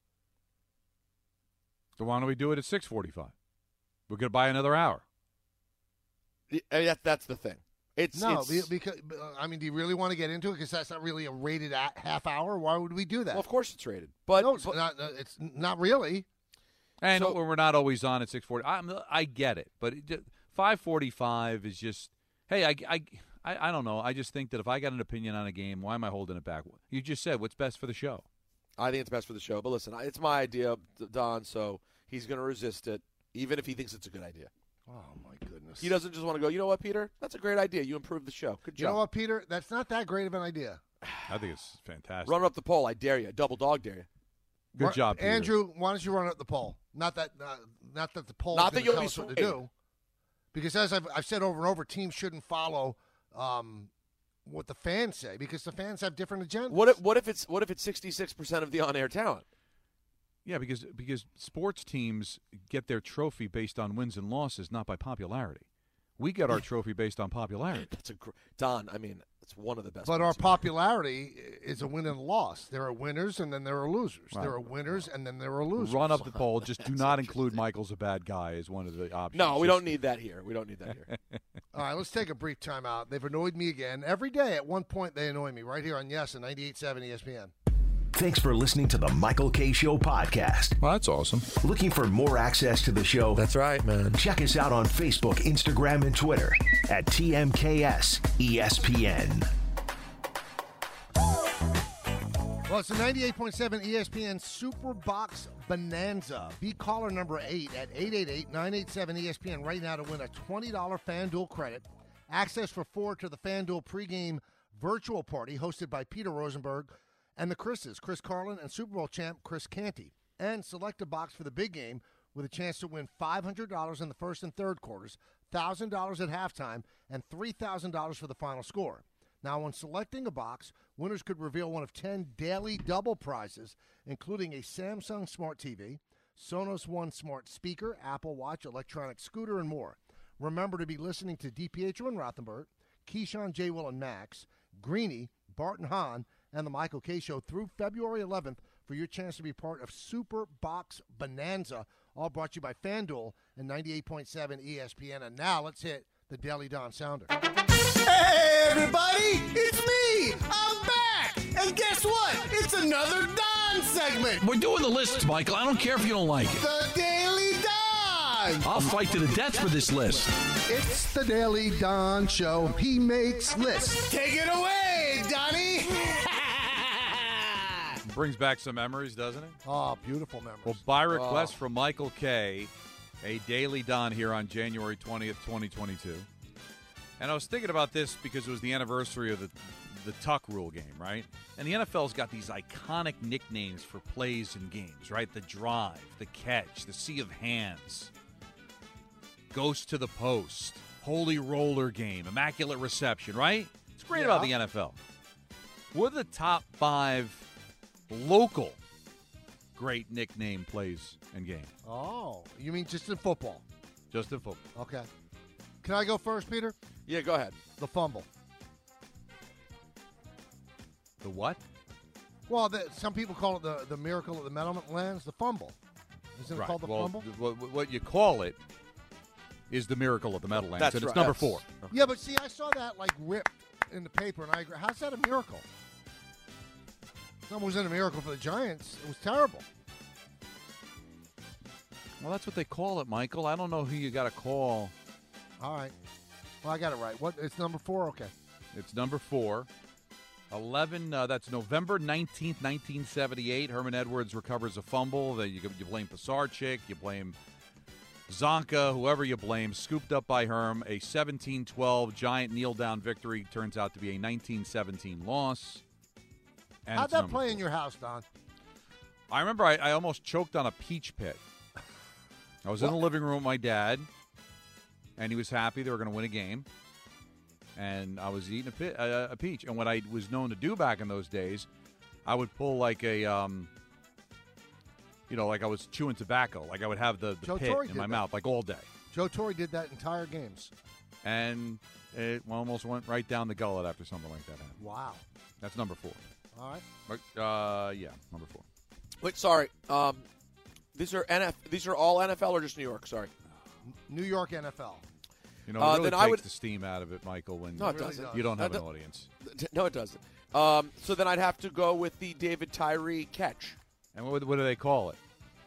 So why don't we do it at six forty-five? We're going to buy another hour. I mean, that, that's the thing. It's No, it's, be- because, I mean, do you really want to get into it? Because that's not really a rated at half hour. Why would we do that? well, of course it's rated, but, no, it's but not, uh, it's not really. And So- we're not always on at six forty. I'm, I get it, but it, five forty-five is just, hey, I, I, I, I don't know. I just think that if I got an opinion on a game, why am I holding it back? You just said what's best for the show. I think it's best for the show. But listen, I- it's my idea, Don. So he's going to resist it, even if he thinks it's a good idea. Oh, my goodness. He doesn't just want to go, you know what, Peter? That's a great idea. You improved the show. Good You job. know what, Peter? That's not that great of an idea. I think it's fantastic. Run up the poll. I dare you. Double dog dare you. Good Run- job, Peter. Andrew. Why don't you run up the poll? Not that, uh, not that the poll. Not that is you'll tell be us what to swayed. do. Because as I've, I've said over and over, teams shouldn't follow um, what the fans say because the fans have different agendas. What if, what if it's what if it's sixty-six percent of the on-air talent? Yeah, because because sports teams get their trophy based on wins and losses, not by popularity. We get our trophy based on popularity. That's a gr- Don. I mean, it's one of the best. But our points. popularity is a win and a loss. There are winners and then there are losers. Right. There are winners and then there are losers. Run up the poll. Just do not include Michael's a bad guy as one of the options. No, we Just- don't need that here. We don't need that here. All right, let's take a brief timeout. They've annoyed me again. Every day at one point they annoy me. Right here on Yes and ninety-eight point seven E S P N. Thanks for listening to the Michael K. Show podcast. Well, that's awesome. Looking for more access to the show? That's right, man. Check us out on Facebook, Instagram, and Twitter at T M K S E S P N. Well, it's the ninety-eight point seven E S P N Superbox Bonanza. Be caller number eight at eight eight eight, nine eight seven, E S P N right now to win a twenty dollars FanDuel credit. Access for four to the FanDuel pregame virtual party hosted by Peter Rosenberg and the Chris's, Chris Carlin and Super Bowl champ Chris Canty. And select a box for the big game with a chance to win five hundred dollars in the first and third quarters, one thousand dollars at halftime, and three thousand dollars for the final score. Now, when selecting a box, winners could reveal one of ten daily double prizes, including a Samsung Smart T V, Sonos One smart speaker, Apple Watch, electronic scooter, and more. Remember to be listening to DiPietro and Rothenberg, Keyshawn, J. Will, and Max, Greeny, Bart and Hahn, and the Michael K. Show through February eleventh for your chance to be part of Super Box Bonanza, all brought to you by FanDuel and ninety-eight point seven E S P N. And now let's hit the Daily Don Sounder. Hey, everybody! It's me! I'm back! And guess what? It's another Don segment! We're doing the lists, Michael. I don't care if you don't like it. The Daily Don! I'll fight to the death for this list. It's the Daily Don Show. He makes lists. Take it away, Donnie! Brings back some memories, doesn't it? Oh, beautiful memories. Well, by request oh. from Michael K., a Daily Don here on January twentieth, twenty twenty-two. And I was thinking about this because it was the anniversary of the the Tuck Rule game, right? And the N F L's got these iconic nicknames for plays and games, right? The drive, the catch, the sea of hands, ghost to the post, holy roller game, immaculate reception, right? It's great yeah. about the N F L. What are the top five local great nickname plays and games? Oh, you mean just in football? Just in football. Okay. Can I go first, Peter? Yeah, go ahead. The fumble. The what? Well, the, some people call it the, the miracle of the Meadowlands, the fumble. Isn't it Right. called the well, fumble? th- what, what you call it is the miracle of the Meadowlands, That's and it's right. number Yes. four. Yeah, but see, I saw that like ripped in the paper, and I agree. How's that a miracle? That wasn't a miracle for the Giants. It was terrible. Well, that's what they call it, Michael. I don't know who you got to call. All right. Well, I got it right. What? It's number four? Okay. It's number four. eleven, uh, that's November nineteenth, nineteen seventy-eight. Herman Edwards recovers a fumble. Then you, you blame Pisarcik. You blame Zonka, whoever you blame. Scooped up by Herm. A seventeen twelve Giant kneel-down victory turns out to be a nineteen seventeen loss. And How'd it's that number play four. in your house, Don? I remember I, I almost choked on a peach pit. I was in the living room with my dad, and he was happy they were going to win a game. And I was eating a, pi- a, a peach. And what I was known to do back in those days, I would pull like a, um, you know, like I was chewing tobacco. Like I would have the, the Joe pit Torre in did my that. mouth like all day. Joe Torre did that entire games. And it almost went right down the gullet after something like that happened. Wow. That's number four. All right. But, uh, yeah, number four. Wait, sorry. Um, these are N F. These are all N F L or just New York? Sorry. New York N F L. You know, Uh, it really then takes I would- the steam out of it, Michael, when No, it really doesn't. does. you don't have Uh, an th- audience. No, it doesn't. Um, so then I'd have to go with the David Tyree catch. And what, what do they call it?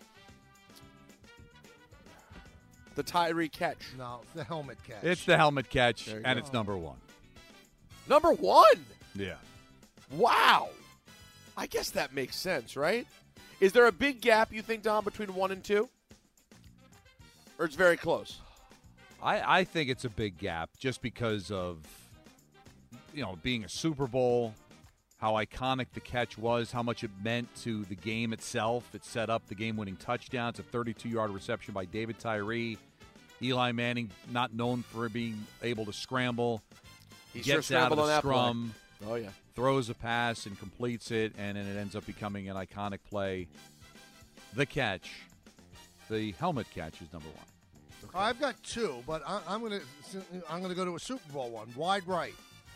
The Tyree catch. No, it's the helmet catch. It's the helmet catch, There you and go. it's number one. Number one. Yeah. Wow. I guess that makes sense, right? Is there a big gap, you think, Don, between one and two? Or it's very close? I, I think it's a big gap just because of, you know, being a Super Bowl, how iconic the catch was, how much it meant to the game itself. It set up the game-winning touchdown. It's a thirty-two-yard reception by David Tyree. Eli Manning, not known for being able to scramble, He sure gets out of scrambled on the that play. scrum, Oh, yeah. throws a pass and completes it, and then it ends up becoming an iconic play. The catch, the helmet catch is number one. I've got two, but I, I'm gonna I'm gonna go to a Super Bowl one. Wide right.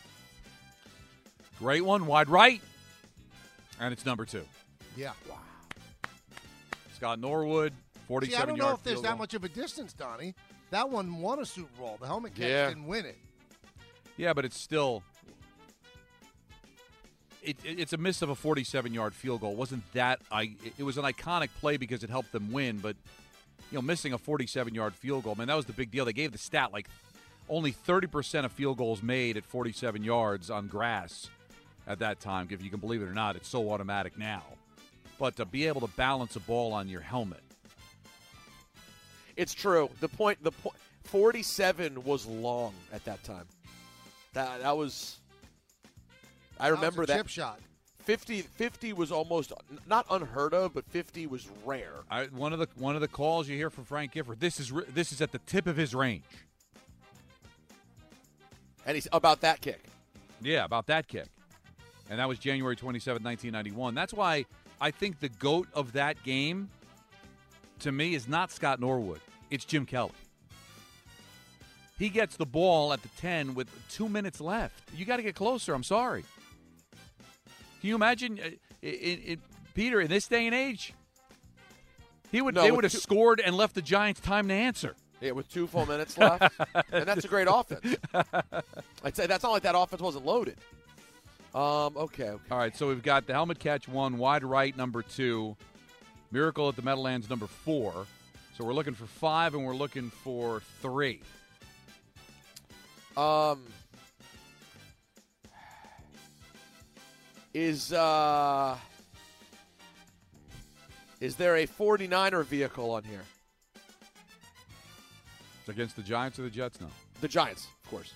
Great one, wide right, and it's number two. Yeah. Wow. Scott Norwood, See, I forty-seven don't know yard if there's field that goal. much of a distance, Donnie. That one won a Super Bowl. The helmet catch Yeah. didn't win it. Yeah, but it's still it, it, it's a miss of a forty-seven yard field goal. It wasn't that I? It was an iconic play because it helped them win, but you know, missing a forty-seven yard field goal, man, that was the big deal. They gave the stat like only thirty percent of field goals made at forty-seven yards on grass at that time. If you can believe it or not, it's so automatic now. But to be able to balance a ball on your helmet. It's true. The point, the point, forty-seven was long at that time. That that was. I That was remember a that chip shot. fifty, fifty was almost not unheard of, but fifty was rare. I, one of the one of the calls you hear from Frank Gifford. This is re- this is at the tip of his range. And he's about that kick. Yeah, about that kick. And that was January twenty-seventh, nineteen ninety-one. That's why I think the GOAT of that game to me, is not Scott Norwood. It's Jim Kelly. He gets the ball at the ten with two minutes left. You got to get closer. I'm sorry. Can you imagine, uh, it, it, Peter, in this day and age, he would No, they with would have two- scored and left the Giants time to answer. Yeah, with two full minutes left. And that's a great offense. I'd say that's not like that offense wasn't loaded. Um, okay, okay. All right, so we've got the helmet catch one, wide right number two, Miracle at the Meadowlands number four. So we're looking for five, and we're looking for three. Um, is uh, is there a forty-niner vehicle on here? Against the Giants or the Jets? No. The Giants, of course.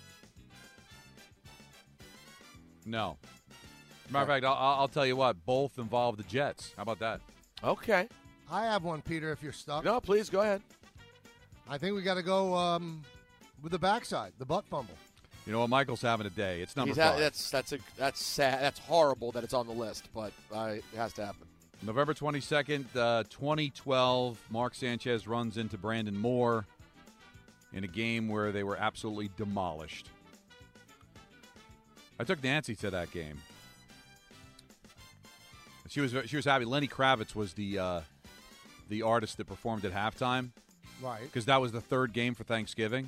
No. Matter of fact, I'll, I'll tell you what, both involve the Jets. How about that? Okay. I have one, Peter, if you're stuck. No, please, go ahead. I think we got to go um, with the backside, the butt fumble. You know what? Michael's having a day. It's number He's ha- five. that's that's a that's sad. That's horrible that it's on the list, but uh, it has to happen. November twenty-second, uh, twenty twelve, Mark Sanchez runs into Brandon Moore in a game where they were absolutely demolished. I took Nancy to that game. She was she was happy. Lenny Kravitz was the uh, the artist that performed at halftime. Right. Because that was the third game for Thanksgiving.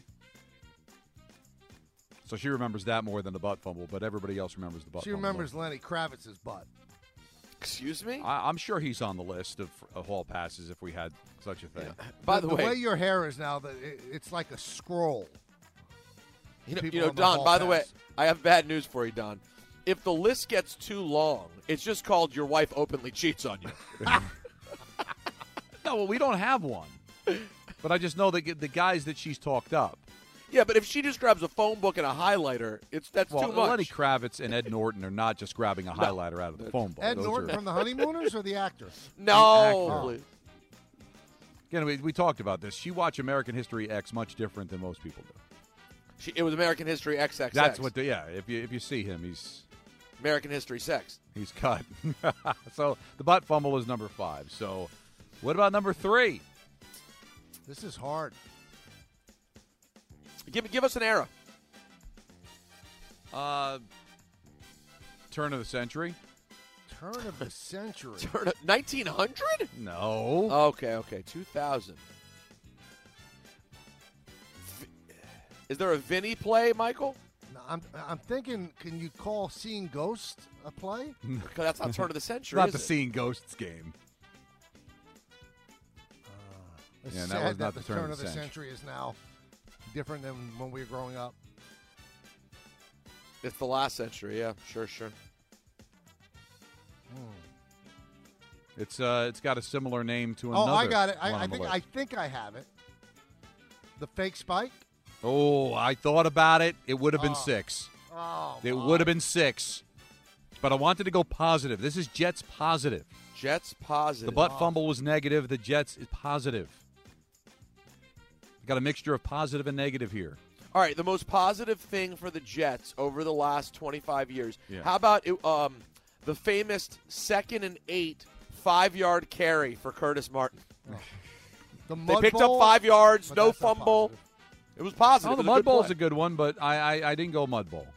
So she remembers that more than the butt fumble, but everybody else remembers the butt She fumble. remembers Lenny Kravitz's butt. Excuse me? I, I'm sure he's on the list of, of hall passes if we had such a thing. By the, the, the way, way your hair is now, that it, it's like a scroll. you know, people you know on the Don, hall by the way, pass. I have bad news for you, Don. If the list gets too long, it's just called your wife openly cheats on you. No, well, we don't have one. But I just know that the guys that she's talked up. Yeah, but if she just grabs a phone book and a highlighter, it's that's Well, too much. Lenny Kravitz and Ed Norton are not just grabbing a highlighter out of the phone book. Ed Those Norton are- from the Honeymooners or the actor? No, actor. please. Again, we, we talked about this. She watched American History X much different than most people do. She, it was American History X X X. That's what. The, yeah, if you if you see him, he's American History Sex. he's cut. So the butt fumble is number five. So what about number three? This is hard. Give give us an era. Uh, turn of the century. Turn of the century. Turn nineteen hundred? No. Okay, okay, two thousand. V- Is there a Vinny play, Michael? No, I'm I'm thinking. Can you call Seeing Ghosts a play? Because that's not turn of the century. Not is the it? Seeing Ghosts game. It's Yeah, that sad was not that the turn of the century is now different than when we were growing up. It's the last century. Yeah, sure, sure. It's uh, it's got a similar name to Oh, another. I got it. I, one I on the think list. I think I have it. The fake spike. Oh, I thought about it. It would have been Oh. six. Oh, It my. would have been six. But I wanted to go positive. This is Jets positive. Jets positive. The butt fumble was negative. The Jets is positive. Got a mixture of positive and negative here. All right, the most positive thing for the Jets over the last twenty-five years. Yeah. How about it, um, the famous second and eight five-yard carry for Curtis Martin? The They Mud picked Bowl? up five yards, But no that's not fumble. positive. It was positive. Oh, It the was a Mud good Bowl is play. a good one, but I, I, I didn't go Mud Bowl.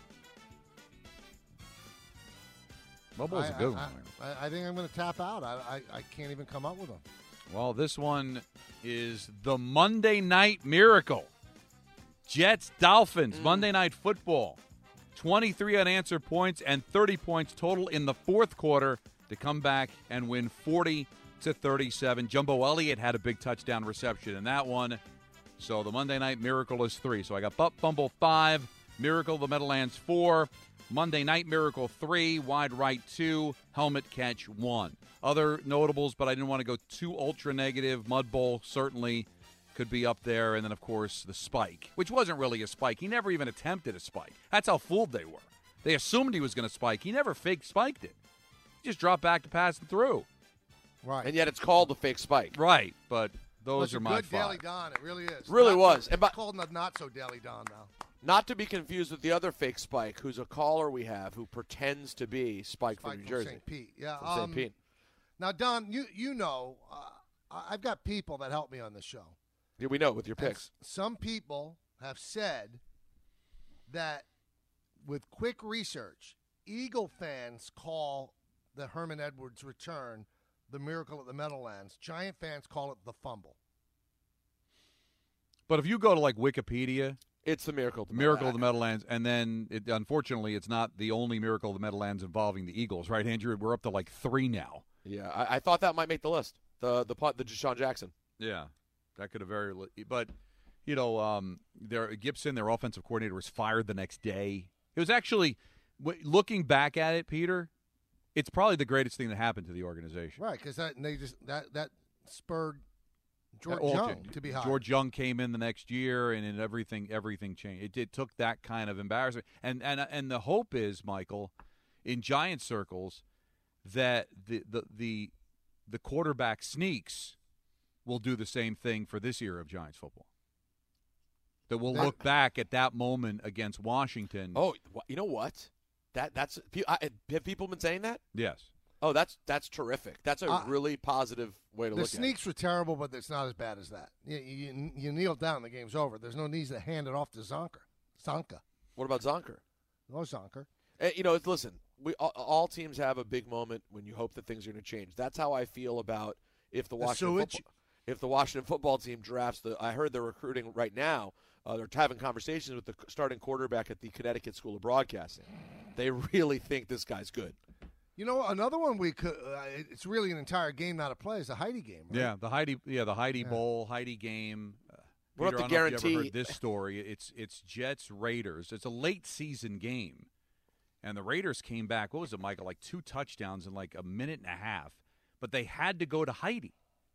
Mud Bowl is a I- good I, one. I, I think I'm going to tap out. I, I I can't even come up with them. Well, this one is the Monday Night Miracle. Jets, Dolphins, Mm. Monday Night Football. twenty-three unanswered points and thirty points total in the fourth quarter to come back and win forty to thirty-seven. Jumbo Elliott had a big touchdown reception in that one. So the Monday Night Miracle is three. So I got Butt Fumble five, Miracle of the Meadowlands four, Monday Night Miracle three, Wide Right two, Helmet Catch one. Other notables, but I didn't want to go too ultra negative. Mud Bowl certainly could be up there. And then, of course, the spike, which wasn't really a spike. He never even attempted a spike. That's how fooled they were. They assumed he was going to spike. He never fake spiked it. He just dropped back to pass and through. Right. And yet it's called the fake spike. Right, but Well, those it's are a my good five. Daily Don. It really is. Really Not was. So, And by- it's called the not so Daily Don now. Not to be confused with the other fake Spike, who's a caller we have who pretends to be Spike, Spike from New from Jersey. Saint Pete. Yeah. From Saint um, Pete. Now, Don, you you know, uh, I- I've got people that help me on this show. Yeah, we know with your And picks. s- some people have said that with quick research, Eagle fans call the Herman Edwards return the miracle at the Meadowlands. Giant fans call it the fumble. But if you go to like Wikipedia, it's the miracle of the miracle of the Meadowlands, and then it, unfortunately, it's not the only miracle of the Meadowlands involving the Eagles, right, Andrew? We're up to like three now. Yeah, I, I thought that might make the list. The the punt, the Deshaun Jackson. Yeah, that could have very. li- But you know, um, their Gibson, their offensive coordinator, was fired the next day. It was actually, w- looking back at it, Peter, it's probably the greatest thing that happened to the organization. Right, because that they just that that spurred George That Young altered. to be hired. George Young came in the next year, and then everything everything changed. It, it took that kind of embarrassment, and and and the hope is, Michael, in Giant circles, that the the the, the quarterback sneaks will do the same thing for this year of Giants football. That we'll That- look back at that moment against Washington. Oh, wh- you know what? That that's pe- I, have people been saying that? Yes. Oh, that's that's terrific. That's a Uh, really positive way to The look sneaks were terrible, but it's not as bad as that. You, you, you kneel down, the game's over. There's no need to hand it off to Zonker. Zonka. at it. What about Zonker? No Zonker. Eh, you know, it's, listen, we all, all teams have a big moment when you hope that things are going to change. That's how I feel about if the The Washington sewage? football, if the Washington football team drafts the. I heard they're recruiting right now. Uh, they're having conversations with the starting quarterback at the Connecticut School of Broadcasting. They really think this guy's good. You know, another one we could. Uh, it's really an entire game, not a play. It's a Heidi game. Right? Yeah, the Heidi, yeah, the Heidi Bowl, Heidi game. Uh, What Peter, about I the don't know if you ever guarantee- heard this story? It's it's Jets Raiders. It's a late season game, and the Raiders came back. What was it, Michael? Like two touchdowns in like a minute and a half, but they had to go to Heidi.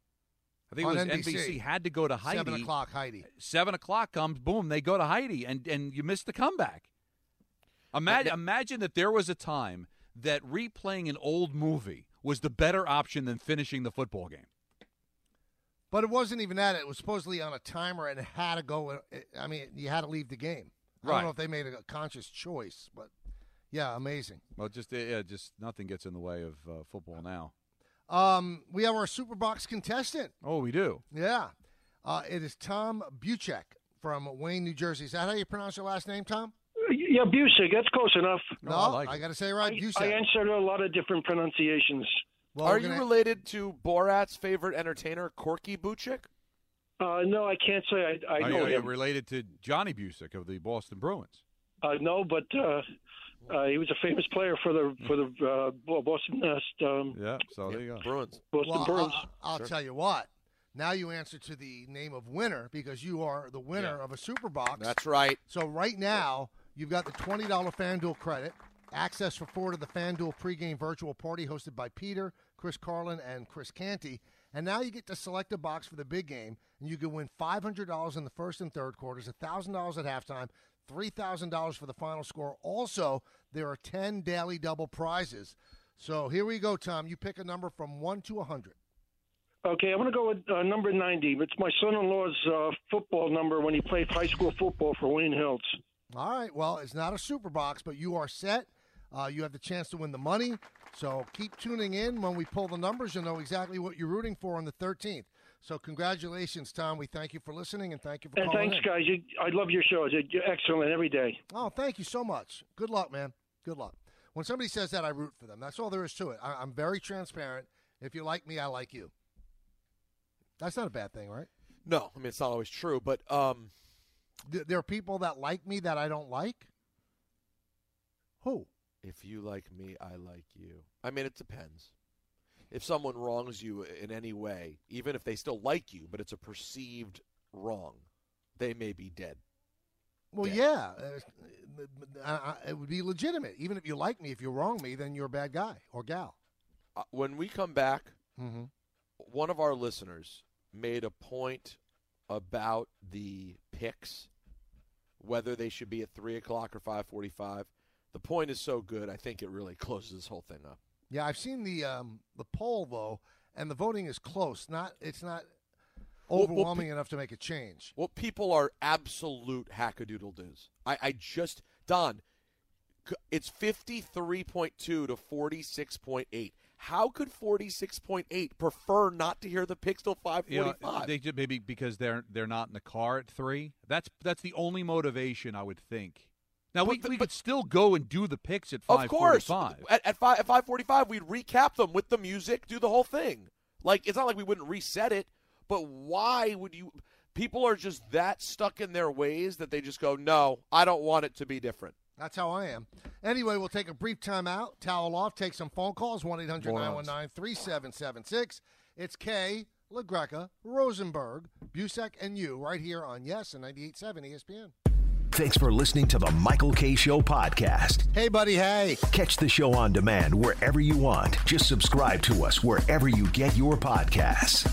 I think On it was N B C. N B C had to go to Heidi. Seven o'clock, Heidi. Seven o'clock comes, boom, they go to Heidi, and and you miss the comeback. Imagine, imagine that there was a time that replaying an old movie was the better option than finishing the football game. But it wasn't even that. It was supposedly on a timer and it had to go. I mean, you had to leave the game. I Right. don't know if they made a conscious choice, but yeah, amazing. Well, just yeah, just nothing gets in the way of uh, football now. Um, we have our Superbox contestant. Oh, we do. Yeah. Uh, it is Tom Buchek from Wayne, New Jersey. Is that how you pronounce your last name, Tom? Yeah, Busick. That's close enough. No, I, got to say it right, Buchek. I answered a lot of different pronunciations. Well, Are we're you gonna- related to Borat's favorite entertainer, Corky Buchik? Uh, no, I can't say I, I Are know you, are you him. related to Johnny Busick of the Boston Bruins? Uh, no, but uh, uh, he was a famous player for the for the uh, Bo- Boston uh, um, Yeah, so there you go. Bruins. Boston Well, Bruins. I'll, I'll tell you what. Now you answer to the name of winner because you are the winner of a Superbox. That's right. So right now, you've got the twenty dollars FanDuel credit, access for four to the FanDuel pregame virtual party hosted by Peter, Chris Carlin, and Chris Canty. And now you get to select a box for the big game, and you can win five hundred dollars in the first and third quarters, one thousand dollars at halftime, three thousand dollars for the final score. Also, there are ten daily double prizes. So here we go, Tom. You pick a number from one to one hundred. Okay, I'm going to go with uh, number ninety. It's my son-in-law's uh, football number when he played high school football for Wayne Hills. All right. Well, it's not a super box, but you are set. Uh, you have the chance to win the money. So keep tuning in. When we pull the numbers, you'll know exactly what you're rooting for on the thirteenth. So congratulations, Tom. We thank you for listening, and thank you for And calling thanks, in. guys. You, I love your shows. You're excellent every day. Oh, thank you so much. Good luck, man. Good luck. When somebody says that, I root for them. That's all there is to it. I, I'm very transparent. If you like me, I like you. That's not a bad thing, right? No, I mean it's not always true, but um, Th- there are people that like me that I don't like. Who? if you like me, I like you. I mean, it depends. If someone wrongs you in any way, even if they still like you, but it's a perceived wrong, they may be dead. Well, yeah, uh, I, I, it would be legitimate. Even if you like me, if you wrong me, then you're a bad guy or gal. Uh, when we come back, Mm-hmm. one of our listeners made a point about the picks, whether they should be at three o'clock or five forty-five. The point is so good, I think it really closes this whole thing up. Yeah, I've seen the um, the poll though, and the voting is close. Not it's not Well, well, overwhelming enough to make a change. Well, people are absolute hackadoodle-doos. I, I just, Don, c- it's fifty-three point two to forty-six point eight. How could forty-six point eight prefer not to hear the picks till five forty-five? You know, they just, maybe because they're they're not in the car at three. That's that's the only motivation I would think. Now we, but, we but, could still go and do the picks at five forty-five. Of course, at at five at five forty-five, we'd recap them with the music, do the whole thing. Like it's not like we wouldn't reset it, but why would you? People are just that stuck in their ways that they just go, no, I don't want it to be different. That's how I am. Anyway, we'll take a brief time out, towel off, take some phone calls, one eight hundred nine one nine three seven seven six. It's Kay, LaGreca, Rosenberg, Busick, and you right here on Yes and ninety-eight point seven E S P N. Thanks for listening to the Michael Kay Show podcast. Hey, buddy, hey. Catch the show on demand wherever you want. Just subscribe to us wherever you get your podcasts.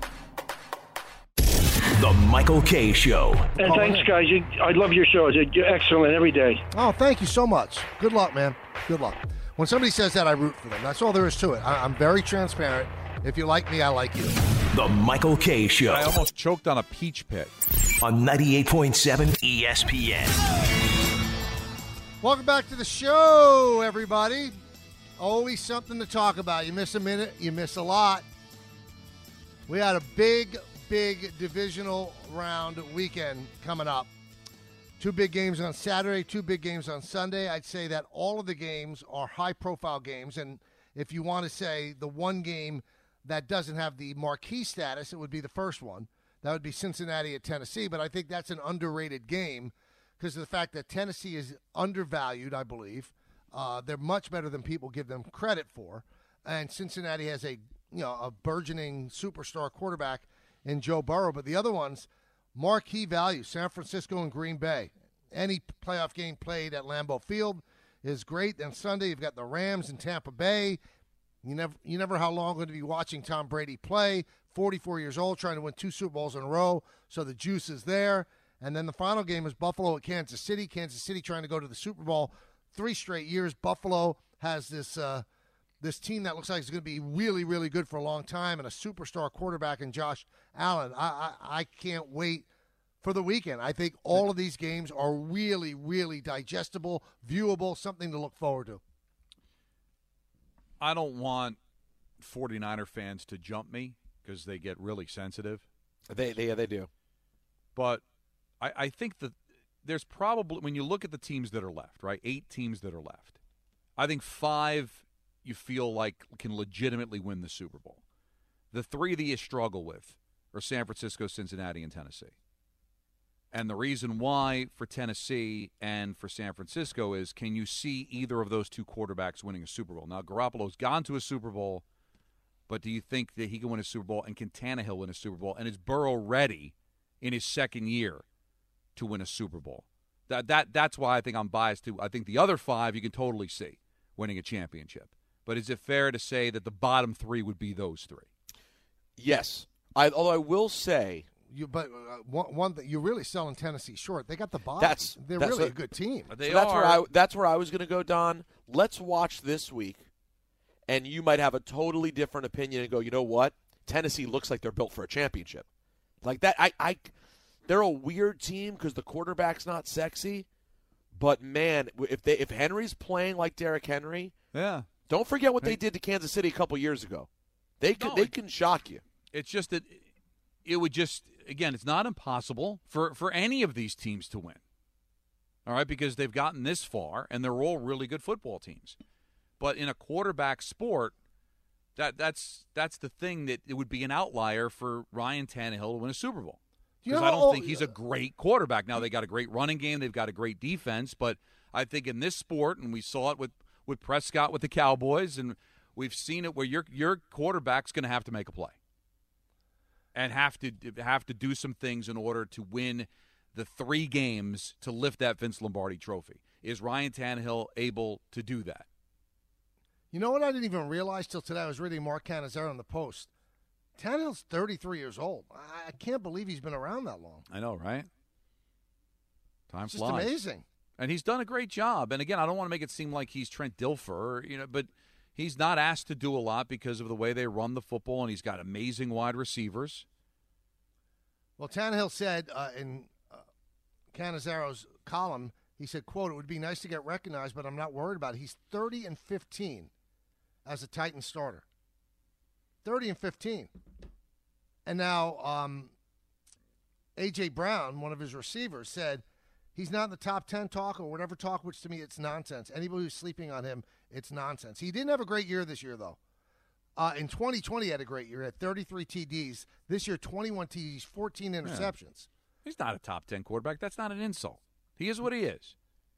The Michael Kay Show. And oh, thanks, man. guys. You, I love your shows. You're excellent every day. Oh, thank you so much. Good luck, man. Good luck. When somebody says that, I root for them. That's all there is to it. I, I'm very transparent. If you like me, I like you. The Michael Kay Show. I almost choked on a peach pit. On ninety-eight point seven E S P N. Welcome back to the show, everybody. Always something to talk about. You miss a minute, you miss a lot. We had a big, big divisional round weekend coming up. Two big games on Saturday, two big games on Sunday. I'd say that all of the games are high-profile games, and if you want to say the one game that doesn't have the marquee status, it would be the first one. That would be Cincinnati at Tennessee, but I think that's an underrated game because of the fact that Tennessee is undervalued, I believe. Uh, they're much better than people give them credit for, and Cincinnati has a you know a burgeoning superstar quarterback in Joe Burrow. But the other ones, marquee value, San Francisco and Green Bay. Any playoff game played at Lambeau Field is great. Then Sunday you've got the Rams in Tampa Bay. You never, you never how long going to be watching Tom Brady play. forty-four years old, trying to win two Super Bowls in a row, so the juice is there. And then the final game is Buffalo at Kansas City. Kansas City trying to go to the Super Bowl three straight years. Buffalo has this uh, this team that looks like it's going to be really, really good for a long time, and a superstar quarterback in Josh Allen. I, I, I can't wait for the weekend. I think all of these games are really, really digestible, viewable, something to look forward to. I don't want 49er fans to jump me because they get really sensitive. They, they, yeah, they do. But I, I think that there's probably, when you look at the teams that are left, right, eight teams that are left, I think five you feel like can legitimately win the Super Bowl. The three that you struggle with are San Francisco, Cincinnati, and Tennessee. And the reason why for Tennessee and for San Francisco is, can you see either of those two quarterbacks winning a Super Bowl? Now, Garoppolo's gone to a Super Bowl, but do you think that he can win a Super Bowl, and can Tannehill win a Super Bowl? And is Burrow ready in his second year to win a Super Bowl? That that That's why I think I'm biased to. I think the other five you can totally see winning a championship. But is it fair to say that the bottom three would be those three? Yes. I, although I will say, You, but uh, one, one thing, you're really selling Tennessee short. They got the bottom. That's They're that's really what, a good team. They so that's are. where I that's where I was going to go, Don. Let's watch this week, and you might have a totally different opinion and go, you know what? Tennessee looks like they're built for a championship. Like that, I, I they're a weird team because the quarterback's not sexy, but man, if they if Henry's playing like Derrick Henry, yeah. Don't forget what they did to Kansas City a couple years ago. They can No, they it- can shock you. It's just that it would just, again, it's not impossible for, for any of these teams to win. All right, because they've gotten this far, and they're all really good football teams. But in a quarterback sport, that that's that's the thing that it would be an outlier for Ryan Tannehill to win a Super Bowl. Because I don't think he's a great quarterback. Now, they got a great running game. They've got a great defense. But I think in this sport, and we saw it with, with Prescott with the Cowboys, and we've seen it where your your quarterback's going to have to make a play and have to have to do some things in order to win the three games to lift that Vince Lombardi trophy. Is Ryan Tannehill able to do that? You know what I didn't even realize till today? I was reading Mark Cannizzaro in the Post. Tannehill's thirty-three years old. I, I can't believe he's been around that long. I know, right? Time It's flies. just amazing. And he's done a great job. And again, I don't want to make it seem like he's Trent Dilfer, you know, but he's not asked to do a lot because of the way they run the football, and he's got amazing wide receivers. Well, Tannehill said uh, in uh, Canizzaro's column, he said, quote, "It would be nice to get recognized, but I'm not worried about it." He's thirty and fifteen. as a Titans starter. thirty and fifteen. And now um, A J. Brown, one of his receivers, said he's not in the top ten talk or whatever talk, which to me it's nonsense. Anybody who's sleeping on him, it's nonsense. He didn't have a great year this year, though. Uh, in twenty twenty, he had a great year. He had thirty-three T Ds. This year, twenty-one T Ds, fourteen interceptions. Yeah. He's not a top ten quarterback. That's not an insult. He is what he is.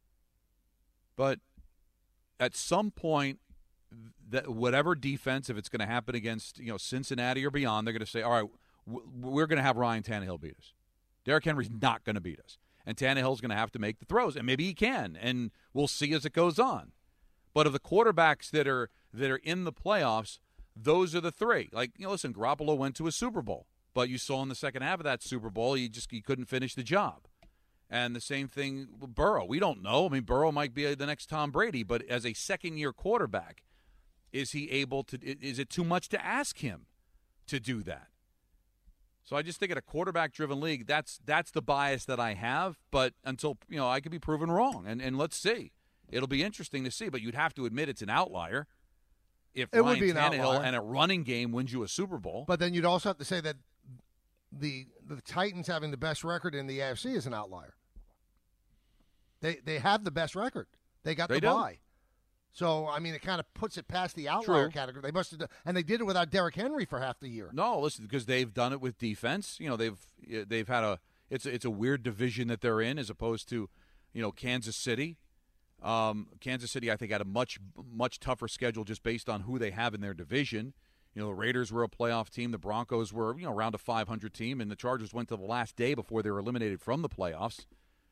But at some point, that whatever defense, if it's going to happen against you know Cincinnati or beyond, they're going to say, all right, we're going to have Ryan Tannehill beat us. Derrick Henry's not going to beat us. And Tannehill's going to have to make the throws. And maybe he can. And we'll see as it goes on. But of the quarterbacks that are that are in the playoffs, those are the three. Like, you know, listen, Garoppolo went to a Super Bowl. But you saw in the second half of that Super Bowl, he just he couldn't finish the job. And the same thing with Burrow. We don't know. I mean, Burrow might be the next Tom Brady. But as a second-year quarterback, is he able to – is it too much to ask him to do that? So I just think in a quarterback-driven league, that's that's the bias that I have. But until, you know, I could be proven wrong. And and let's see. It'll be interesting to see. But you'd have to admit it's an outlier. If it Ryan would be an Tannehill outlier. and a running game wins you a Super Bowl. But then you'd also have to say that the the Titans having the best record in the A F C is an outlier. They they have the best record. They got They the do. bye. So, I mean, it kind of puts it past the outlier True. category. They must have done, and they did it without Derrick Henry for half the year. No, listen, because they've done it with defense. You know, they've they've had a it's a, it's a weird division that they're in as opposed to, you know, Kansas City. Um, Kansas City, I think, had a much much tougher schedule just based on who they have in their division. You know, the Raiders were a playoff team. The Broncos were, you know, around a five hundred team, and the Chargers went to the last day before they were eliminated from the playoffs.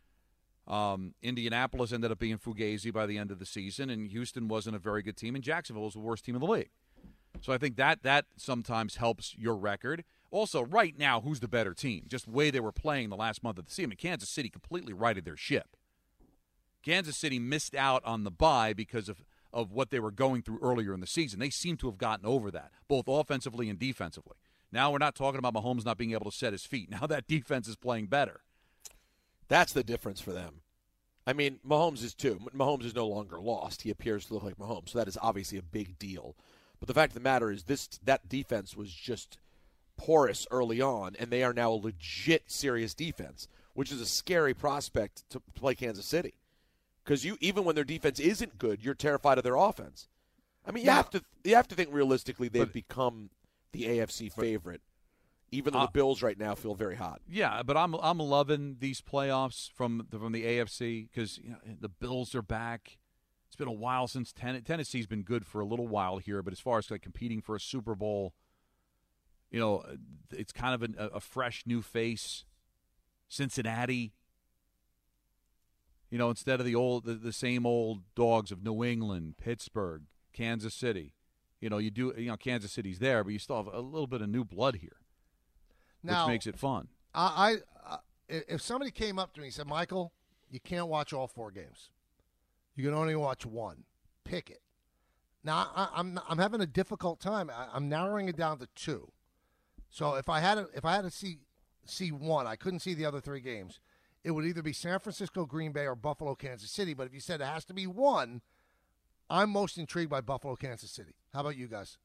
Um, Indianapolis ended up being fugazi by the end of the season, and Houston wasn't a very good team, and Jacksonville was the worst team in the league. So I think that that sometimes helps your record. Also, right now, who's the better team? Just the way they were playing the last month of the season. I mean, Kansas City completely righted their ship. Kansas City missed out on the bye because of, of what they were going through earlier in the season. They seem to have gotten over that, both offensively and defensively. Now we're not talking about Mahomes not being able to set his feet. Now that defense is playing better. That's the difference for them. I mean, Mahomes is too. Mahomes is no longer lost. He appears to look like Mahomes, so that is obviously a big deal. But the fact of the matter is this that defense was just porous early on, and they are now a legit serious defense, which is a scary prospect to play Kansas City. Because you, even when their defense isn't good, you're terrified of their offense. I mean, you Yeah. have to you have to think realistically they've But- become the A F C favorite, even though Uh, the Bills right now feel very hot. Yeah, but I'm I'm loving these playoffs from the, from the A F C because you know, the Bills are back. It's been a while since ten- Tennessee's been good for a little while here, but as far as like competing for a Super Bowl, you know, it's kind of an, a, a fresh new face. Cincinnati, you know, instead of the old the, the same old dogs of New England, Pittsburgh, Kansas City. You know, you do you know Kansas City's there, but you still have a little bit of new blood here, Now, which makes it fun. I, I uh, if somebody came up to me and said, Michael, you can't watch all four games. You can only watch one. Pick it. Now, I, I'm I'm having a difficult time. I, I'm narrowing it down to two. So if I had to, if I had to see see one, I couldn't see the other three games. It would either be San Francisco, Green Bay, or Buffalo, Kansas City. But if you said it has to be one, I'm most intrigued by Buffalo, Kansas City. How about you guys?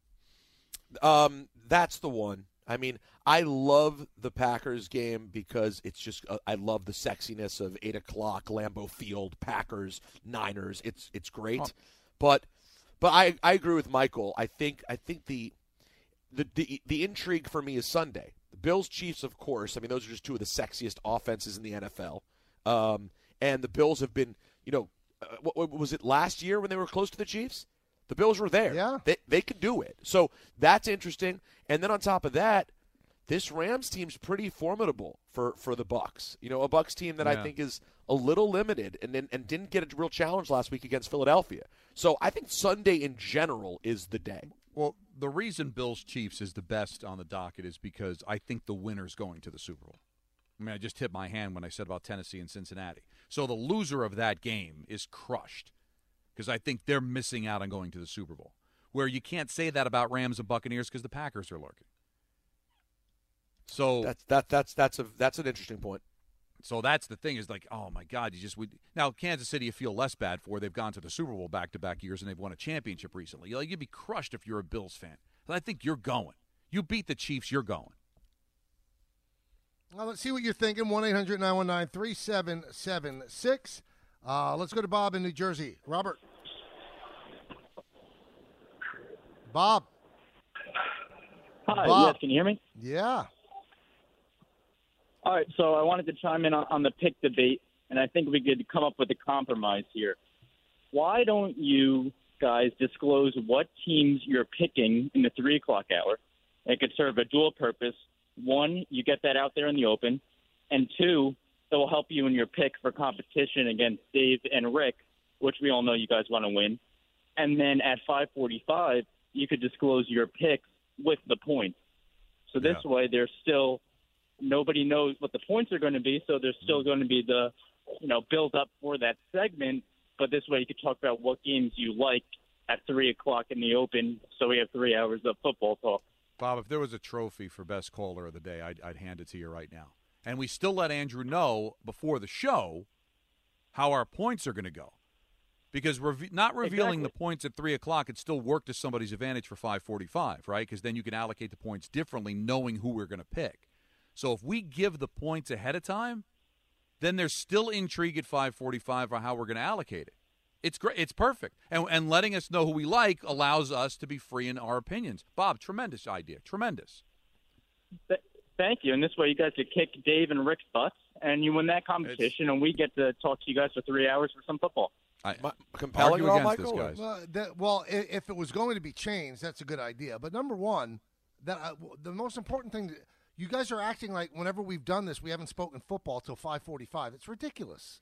Um, that's the one. I mean, I love the Packers game because it's just uh, I love the sexiness of eight o'clock Lambeau Field, Packers, Niners. It's it's great, Oh. but but I, I agree with Michael. I think I think the, the the the intrigue for me is Sunday. The Bills Chiefs, of course. I mean, those are just two of the sexiest offenses in the N F L. Um, and the Bills have been, you know, uh, what, what was it last year when they were close to the Chiefs? The Bills were there. Yeah. They they could do it. So that's interesting. And then on top of that, this Rams team's pretty formidable for, for the Bucs. You know, a Bucs team that I Yeah. think is a little limited and and and didn't get a real challenge last week against Philadelphia. So I think Sunday in general is the day. Well, the reason Bills Chiefs is the best on the docket is because I think the winner's going to the Super Bowl. I mean, I just hit my hand when I said about Tennessee and Cincinnati. So the loser of that game is crushed because I think they're missing out on going to the Super Bowl. Where you can't say that about Rams and Buccaneers because the Packers are lurking. So That's that that's that's a that's an interesting point. So that's the thing is like, oh, my God, you just would – now, Kansas City you feel less bad for. They've gone to the Super Bowl back-to-back years, and they've won a championship recently. Like, you'd be crushed if you're a Bills fan. But I think you're going. You beat the Chiefs, you're going. Well, let's see what you're thinking. one eight hundred nine one nine three seven seven six. Uh, let's go to Bob in New Jersey. Robert. Bob. Hi, Bob. yes, can you hear me? Yeah. All right, so I wanted to chime in on, on the pick debate, and I think we could come up with a compromise here. Why don't you guys disclose what teams you're picking in the three o'clock hour? It could serve a dual purpose. One, you get that out there in the open, and two, it will help you in your pick for competition against Dave and Rick, which we all know you guys want to win. And then at five forty-five, you could disclose your picks with the points. So this Yeah. way, there's still nobody knows what the points are going to be, so there's still going to be the, you know, build up for that segment. But this way, you could talk about what games you like at three o'clock in the open, so we have three hours of football talk. Bob, if there was a trophy for best caller of the day, I'd, I'd hand it to you right now. And we still let Andrew know before the show how our points are going to go. Because reve- not revealing Exactly. the points at three o'clock could still work to somebody's advantage for five forty-five, right? Because then you can allocate the points differently knowing who we're going to pick. So if we give the points ahead of time, then there's still intrigue at five forty-five on how we're going to allocate it. It's great. It's perfect. And, and letting us know who we like allows us to be free in our opinions. Bob, tremendous idea. Tremendous. Th- Thank you. And this way, you guys could kick Dave and Rick's butts, and you win that competition, and we get to talk to you guys for three hours for some football. I, compelling argue at all, against Michael? this, guys. Well, that, well, i- if it was going to be changed, that's a good idea. But number one, that uh, the most important thing, you guys are acting like whenever we've done this, we haven't spoken football till five forty-five. It's ridiculous.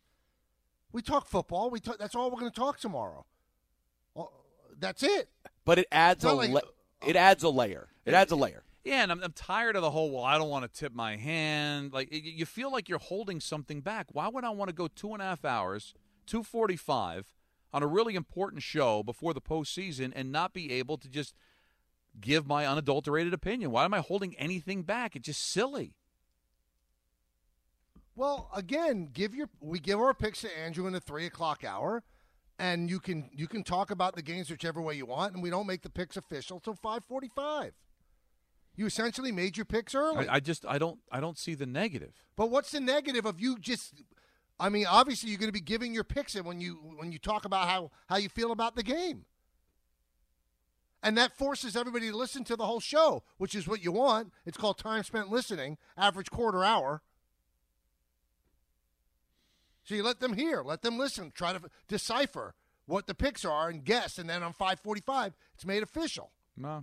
We talk football. We talk, that's all we're going to talk tomorrow. Well, that's it. But it adds It's a not like- la- it adds a layer. It adds a layer. Yeah, and I'm, I'm tired of the whole, well, I don't want to tip my hand. Like, y- you feel like you're holding something back. Why would I want to go two and a half hours, two forty-five, on a really important show before the postseason and not be able to just give my unadulterated opinion? Why am I holding anything back? It's just silly. Well, again, give your we give our picks to Andrew in the three o'clock hour, and you can you can talk about the games whichever way you want, and we don't make the picks official till five forty-five. You essentially made your picks early. I, I just I don't I don't see the negative. But what's the negative of you just? I mean, obviously you're going to be giving your picks in when you when you talk about how how you feel about the game, and that forces everybody to listen to the whole show, which is what you want. It's called time spent listening, average quarter hour. So you let them hear, let them listen, try to decipher what the picks are and guess, and then on five forty-five, it's made official. No.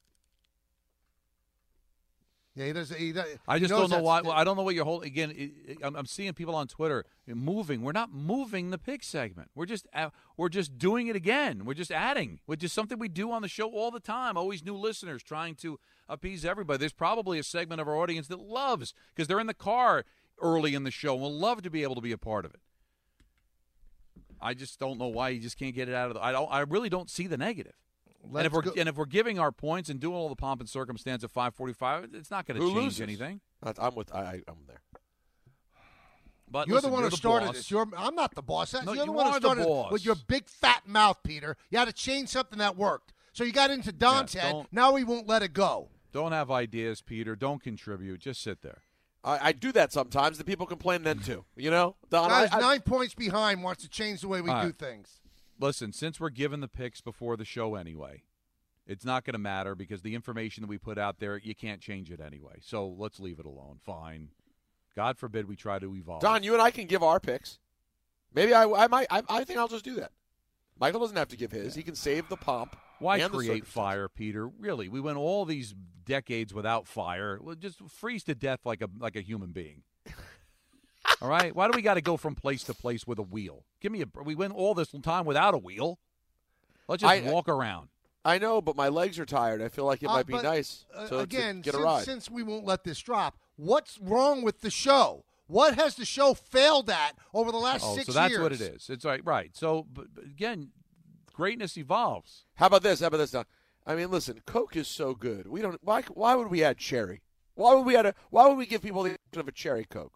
Yeah, he does. He does I he just knows don't know that's- why. Well, I don't know what you're holding. Again, it, it, I'm, I'm seeing people on Twitter moving. We're not moving the pick segment. We're just uh, we're just doing it again. We're just adding, which is something we do on the show all the time. Always new listeners trying to appease everybody. There's probably a segment of our audience that loves because they're in the car early in the show and will love to be able to be a part of it. I just don't know why you just can't get it out of the. I don't. I really don't see the negative. Let's and if we're go- and if we're giving our points and doing all the pomp and circumstance at five forty-five, it's not going to Who change loses? anything. That's- I'm with. I, I- I'm there. But You're listen, the one you're who the started boss. this. You're, I'm not the boss. That's, No, you're the you one who are the started boss. with your big fat mouth, Peter. You had to change something that worked. So you got into Don's Yeah, head. don't- Now he won't let it go. Don't have ideas, Peter. Don't contribute. Just sit there. I, I do that sometimes. The people complain then too. You know, Don. Guys, I, I, nine points behind wants to change the way we All do right. things. Listen, since we're given the picks before the show anyway, it's not going to matter because the information that we put out there, you can't change it anyway. So let's leave it alone. Fine. God forbid we try to evolve. Don, you and I can give our picks. Maybe I, I might. I, I think I'll just do that. Michael doesn't have to give his. He can save the pomp. Why and the create circumstance. fire, Peter? Really, we went all these decades without fire. Well, just freeze to death like a like a human being. All right. Why do we got to go from place to place with a wheel? Give me a. We went all this time without a wheel. Let's just I- walk around. I know, but my legs are tired. I feel like it Uh, might be but, nice uh, to, again, to get a since, ride. since we won't let this drop, what's wrong with the show? What has the show failed at over the last Oh, six so that's years? what it is. It's right, right. So, but, but again, greatness evolves. How about this? How about this, Don? I mean, listen, Coke is so good. We don't. Why? Why would we add cherry? Why would we add a? Why would we give people the option of a cherry Coke?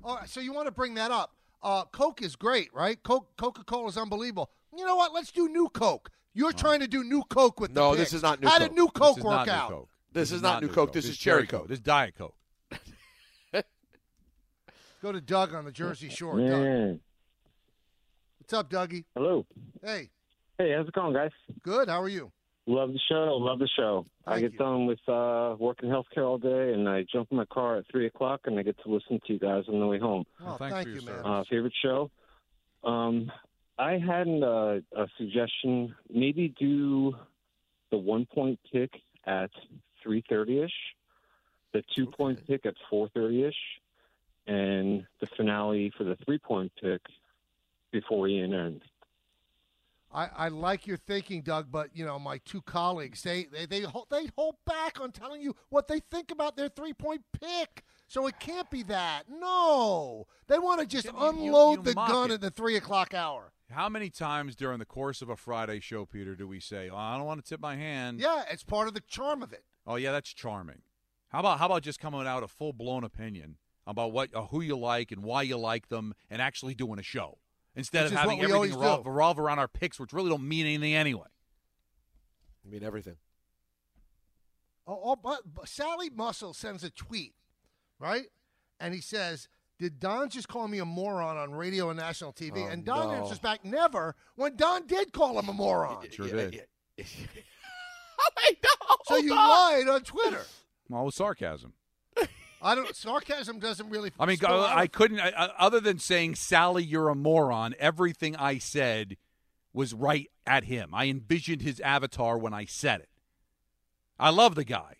All right, so you want to bring that up. Uh, Coke is great, right? Coke, Coca-Cola is unbelievable. You know what? Let's do new Coke. You're trying to do new Coke with No, the this picks. is not new How Coke. did new This Coke is work not new out? Coke. This is not new Coke. This is cherry Coke. This is Diet Coke. Go to Doug on the Jersey Shore. Doug. Man. What's up, Dougie? Hello. Hey. Hey, how's it going, guys? Good. How are you? Love the show. Love the show. Thank I get you. done with uh, working healthcare all day, and I jump in my car at three o'clock, and I get to listen to you guys on the way home. Oh, thanks thank for you, your man. Uh, favorite show. Um, I had uh, a suggestion. Maybe do the one-point pick at three thirty-ish, the two-point Okay. pick at four thirty-ish, and the finale for the three-point pick before Ian ends. I, I like your thinking, Doug, but you know my two colleagues they they they hold, they hold back on telling you what they think about their three point pick. So it can't be that. No, they want to just You- you- unload you the mock gun it. at the three o'clock hour. How many times during the course of a Friday show, Peter, do we say, oh, I don't want to tip my hand? Yeah, it's part of the charm of it. Oh, yeah, that's charming. How about how about just coming out a full-blown opinion about what uh, who you like and why you like them and actually doing a show instead Which of is having what we everything always revolve, do. revolve around our picks, which really don't mean anything anyway. I mean everything. Oh, oh but, but Sally Muscle sends a tweet, right? And he says, did Don just call me a moron on radio and national T V? Oh, and Don no. answers back, never, when Don did call him a moron. Sure Yeah, did. yeah. Oh, wait, no, So you hold on. lied on Twitter. Well, it was sarcasm. I don't. Sarcasm doesn't really. I mean, spill I, I out. couldn't, I, I- other than saying, Sally, you're a moron, everything I said was right at him. I envisioned his avatar when I said it. I love the guy.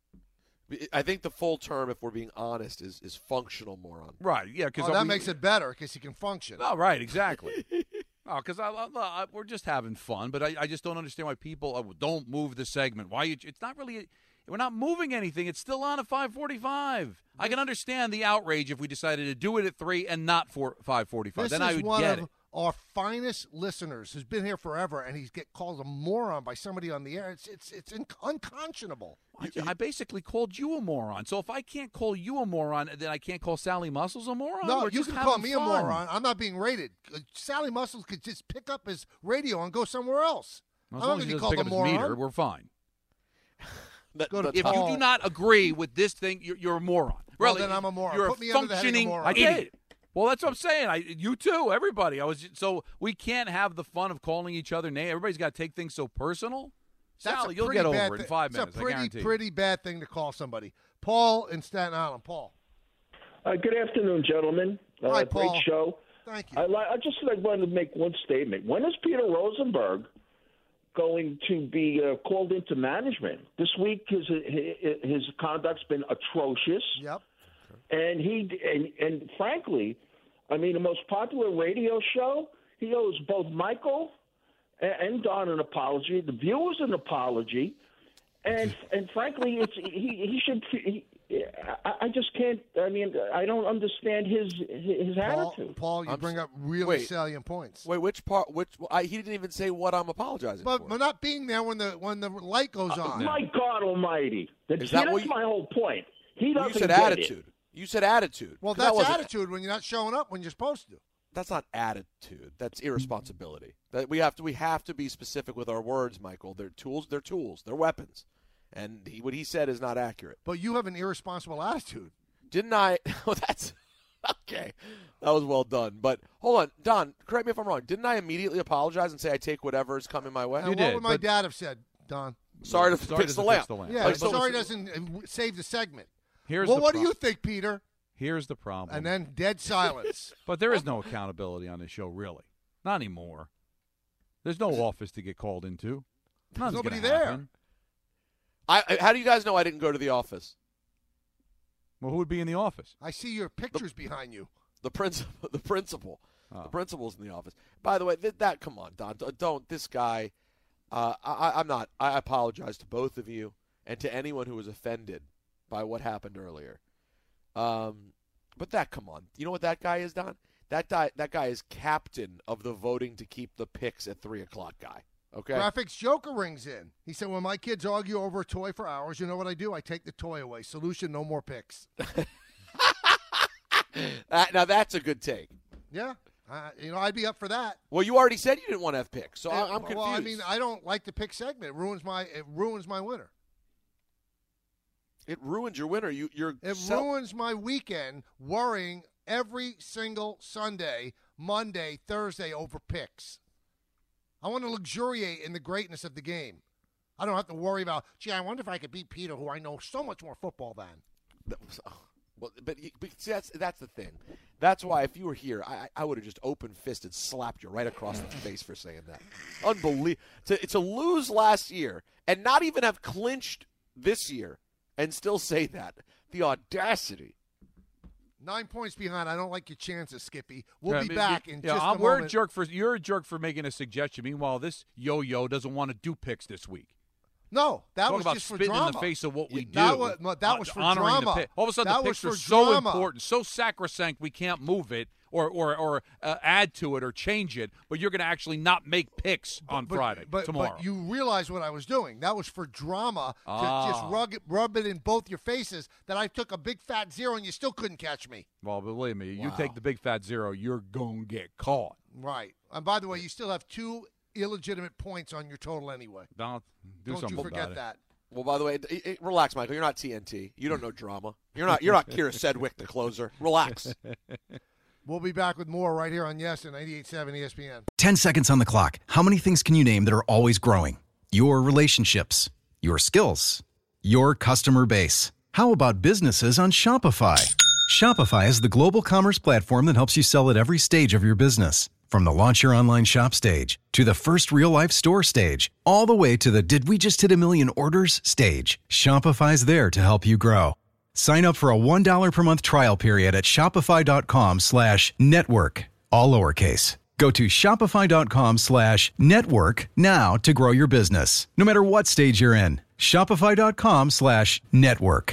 I think the full term, if we're being honest, is is functional moron. Right, yeah. Cause Oh, that we- makes it better because he can function. Oh, right, exactly. Oh, because I, I, I, we're just having fun, but I, I just don't understand why people uh, don't move the segment. Why you? It's not really. We're not moving anything. It's still on at five forty-five. I can understand the outrage if we decided to do it at three and not for five forty-five. This Then is I would one get of it. our finest listeners who's been here forever, and he's get called a moron by somebody on the air. It's it's it's in, unconscionable. I, I basically called you a moron. So if I can't call you a moron, then I can't call Sally Muscles a moron. No, We're you just can having call me a fun. moron. I'm not being rated. Uh, Sally Muscles could just pick up his radio and go somewhere else. As I'm long not as he going to be doesn't called pick a up his moron. meter, we're fine. That- Go to that's If how- you do not agree with this thing, you're, you're a moron. Well, Really, then I'm a moron. You're Put a me under the heading of functioning moron. I Idiot. did. Well, that's what I'm saying. I, you too, everybody. I was so we can't have the fun of calling each other names. Everybody's got to take things so personal. That's Sally, a you'll pretty get bad over it in thi- five it's minutes. a I pretty, guarantee. you. pretty bad thing to call somebody. Paul in Staten Island. Paul. Uh, good afternoon, gentlemen. Uh, Hi, great Paul. show. Thank you. I, li- I just like, wanted to make one statement. When is Peter Rosenberg going to be uh, called into management? This week, his his, his conduct's been atrocious. Yep. And he and, and frankly, I mean, the most popular radio show, he owes both Michael and, and Don an apology, the viewers an apology, and and frankly, it's he he should. He, I, I just can't. I mean, I don't understand his his Paul, attitude. Paul, you I'm bring s- up really wait. salient points. Wait, which part? Which I, he didn't even say what I'm apologizing But, for. but not being there when the when the light goes Uh, on. My God Almighty! That's, Is that that's what you- my whole point. He Well, doesn't you said get attitude. it. You said attitude. Well, 'Cause that that's wasn't- attitude when you're not showing up when you're supposed to. That's not attitude. That's irresponsibility. That we have to we have to be specific with our words, Michael. They're tools. They're tools. They're weapons. And he, what he said is not accurate. But you have an irresponsible attitude. Didn't I? Oh, that's okay. That was well done. But hold on, Don. Correct me if I'm wrong. Didn't I immediately apologize and say I take whatever is coming my way? And what would my dad have said, Don? Sorry to Sorry fix to the fix lamp. the lamp. Yeah, Like, sorry so- doesn't uh, save the segment. Here's well, the what do pro- you think, Peter? Here's the problem. And then dead silence. But there is no accountability on this show, really. Not anymore. There's no office to get called into. Nothing's nobody gonna there. happen. I, I- how do you guys know I didn't go to the office? Well, who would be in the office? I see your pictures behind you. The principal. The principal. Oh. The principal's in the office. By the way, th- that come on, Don. D- Don't this guy. Uh, I, I'm not. I apologize to both of you and to anyone who was offended by what happened earlier. Um, but that come on. You know what that guy is, Don? That guy. That guy is captain of the voting to keep the picks at three o'clock guy. Okay. Graphics Joker rings in. He said, when my kids argue over a toy for hours, you know what I do? I take the toy away. Solution, no more picks. Uh, now that's a good take. Yeah. Uh, you know, I'd be up for that. Well, you already said you didn't want to have picks, so Uh, I'm confused. Well, I mean, I don't like the pick segment. It ruins my it ruins my winter. It ruins your winter. You, you're It sell- ruins my weekend worrying every single Sunday, Monday, Thursday over picks. I want to luxuriate in the greatness of the game. I don't have to worry about, gee, I wonder if I could beat Peter, who I know so much more football than. Well, but, you- but see, that's that's the thing. That's why if you were here, I, I would have just open-fisted slapped you right across the face for saying that. Unbelievable. To, to lose last year and not even have clinched this year and still say that. The audacity. Nine points behind. I don't like your chances, Skippy. We'll Yeah, be I mean, back you- in yeah, just I'm- a we're moment. a jerk for you're a jerk for making a suggestion. Meanwhile, this yo-yo doesn't want to do picks this week. No, that Talk was about just for spitting drama. in the face of what we do. That was, no, that uh, was for honoring drama. The pick. All of a sudden, that the was picks are for so drama. important, so sacrosanct, we can't move it or or, or uh, add to it or change it. But you're going to actually not make picks on But, Friday, but, tomorrow. but you realize what I was doing. That was for drama to Ah. just rub it, rub it in both your faces that I took a big fat zero and you still couldn't catch me. Well, believe me, you Wow. take the big fat zero, you're going to get caught. Right. And by the way, you still have two illegitimate points on your total anyway. Don't do Don't something you forget about it. that. Well, by the way, it, it, relax, Michael. You're not T N T. You don't know drama. You're not. You're not Kira Sedgwick, the closer. Relax. We'll be back with more right here on Yes and ninety-eight point seven E S P N. ten seconds on the clock. How many things can you name that are always growing? Your relationships, your skills, your customer base. How about businesses on Shopify? Shopify is the global commerce platform that helps you sell at every stage of your business. From the launch your online shop stage to the first real life store stage, all the way to the did we just hit a million orders stage. Shopify's there to help you grow. Sign up for a one dollar per month trial period at shopify.com slash network, all lowercase. Go to shopify.com slash network now to grow your business, no matter what stage you're in. Shopify.com slash network.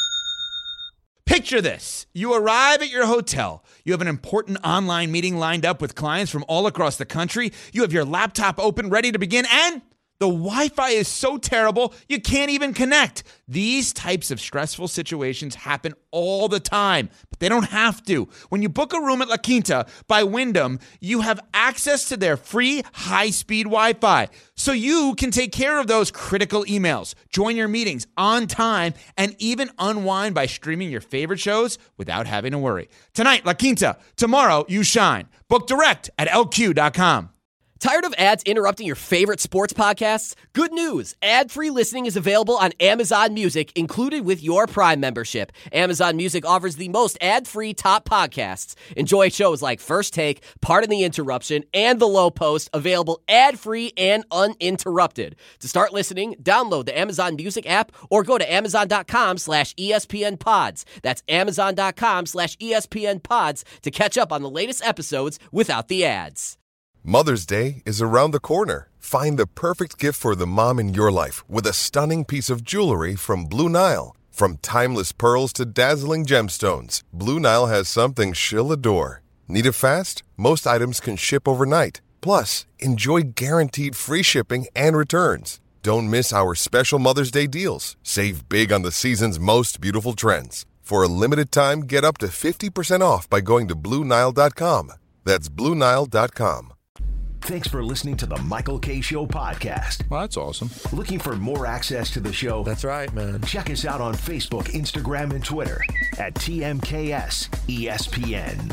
Picture this. You arrive at your hotel. You have an important online meeting lined up with clients from all across the country. You have your laptop open, ready to begin, and the Wi-Fi is so terrible, you can't even connect. These types of stressful situations happen all the time, but they don't have to. When you book a room at La Quinta by Wyndham, you have access to their free high-speed Wi-Fi, so you can take care of those critical emails, join your meetings on time, and even unwind by streaming your favorite shows without having to worry. Tonight, La Quinta. Tomorrow, you shine. Book direct at L Q dot com. Tired of ads interrupting your favorite sports podcasts? Good news. Ad-free listening is available on Amazon Music, included with your Prime membership. Amazon Music offers the most ad-free top podcasts. Enjoy shows like First Take, Pardon the Interruption, and The Low Post, available ad-free and uninterrupted. To start listening, download the Amazon Music app or go to amazon.com slash ESPN pods. That's amazon.com slash ESPN pods to catch up on the latest episodes without the ads. Mother's Day is around the corner. Find the perfect gift for the mom in your life with a stunning piece of jewelry from Blue Nile. From timeless pearls to dazzling gemstones, Blue Nile has something she'll adore. Need it fast? Most items can ship overnight. Plus, enjoy guaranteed free shipping and returns. Don't miss our special Mother's Day deals. Save big on the season's most beautiful trends. For a limited time, get up to fifty percent off by going to Blue Nile dot com. That's Blue Nile dot com. Thanks for listening to the Michael K. Show podcast. Well, that's awesome. Looking for more access to the show? That's right, man. Check us out on Facebook, Instagram, and Twitter at T M K S E S P N.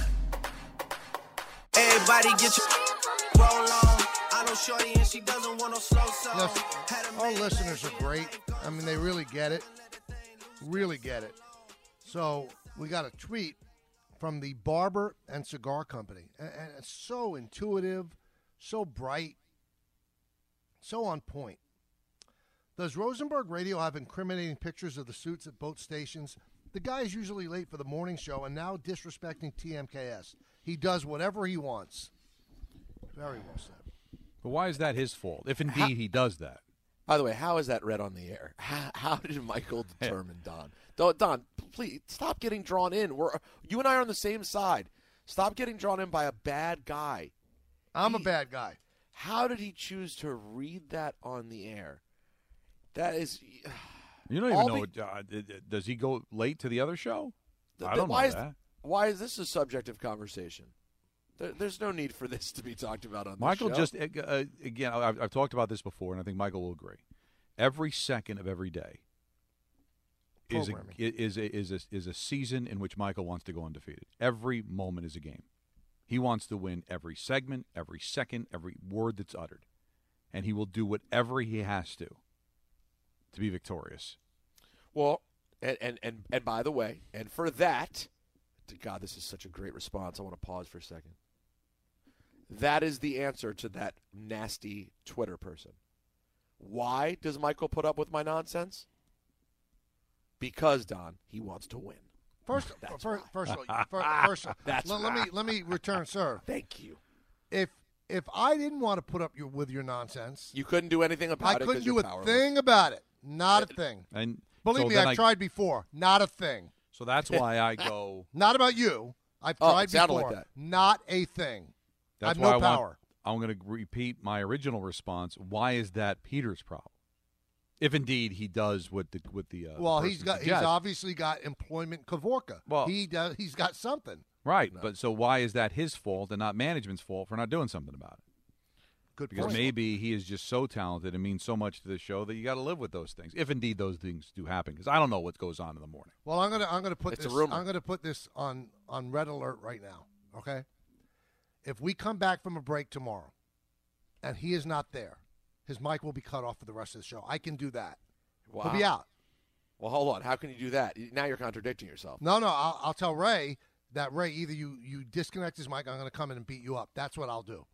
Everybody get your roll on. I know Shorty and she doesn't want no slow song. Yes, our listeners are great. I mean, they really get it. Really get it. So we got a tweet from the Barber and Cigar Company. And, and it's so intuitive, so bright, so on point. Does Rosenberg Radio have incriminating pictures of the suits at both stations? The guy is usually late for the morning show and now disrespecting T M K S. He does whatever he wants. Very well said. But why is that his fault, if indeed How- he does that? By the way, how is that read on the air? How, how did Michael determine Don? Don? Don, please stop getting drawn in. We're you and I are on the same side. Stop getting drawn in by a bad guy. I'm He- a bad guy. How did he choose to read that on the air? That is. You don't even all know. be- uh, d- d- does he go late to the other show? Th- I th- don't why know is, that. Why is this a subject of conversation? There, there's no need for this to be talked about on this Michael show. just uh, again. I've, I've talked about this before, and I think Michael will agree. Every second of every day is a, is a, is a, is a season in which Michael wants to go undefeated. Every moment is a game. He wants to win every segment, every second, every word that's uttered, and he will do whatever he has to to be victorious. Well, and, and, and, and by the way, and for that, God, this is such a great response. I want to pause for a second. That is the answer to that nasty Twitter person. Why does Michael put up with my nonsense? Because, Don, he wants to win. First, That's first, why. first, of all, first, first That's let, let me let me return, sir. Thank you. If if I didn't want to put up your with your nonsense, you couldn't do anything about I it. couldn't 'cause do you're a powerless. thing about it. Not a thing. And believe so me, then I've I- tried before. Not a thing. So that's why I go. Not about you. I've Oh, it tried sounded before. like that. Not a thing. I That's have why no I power. want. I'm going to repeat my original response. Why is that Peter's problem? If indeed he does what the what the uh, well, person he's got suggests. he's obviously got employment Kavorka. Well- he does. He's got something. right. But so why is that his fault and not management's fault for not doing something about it? Good Because point. maybe he is just so talented and means so much to the show that you got to live with those things. If indeed those things do happen, because I don't know what goes on in the morning. Well, I'm gonna I'm gonna put It's a this rumor. I'm gonna put this on on red alert right now. Okay, if we come back from a break tomorrow, and he is not there, his mic will be cut off for the rest of the show. I can do that. Wow. He'll be out. Well, hold on. How can you do that? Now you're contradicting yourself. No, no. I'll, I'll tell Ray that Ray either you you disconnect his mic, I'm gonna come in and beat you up. That's what I'll do.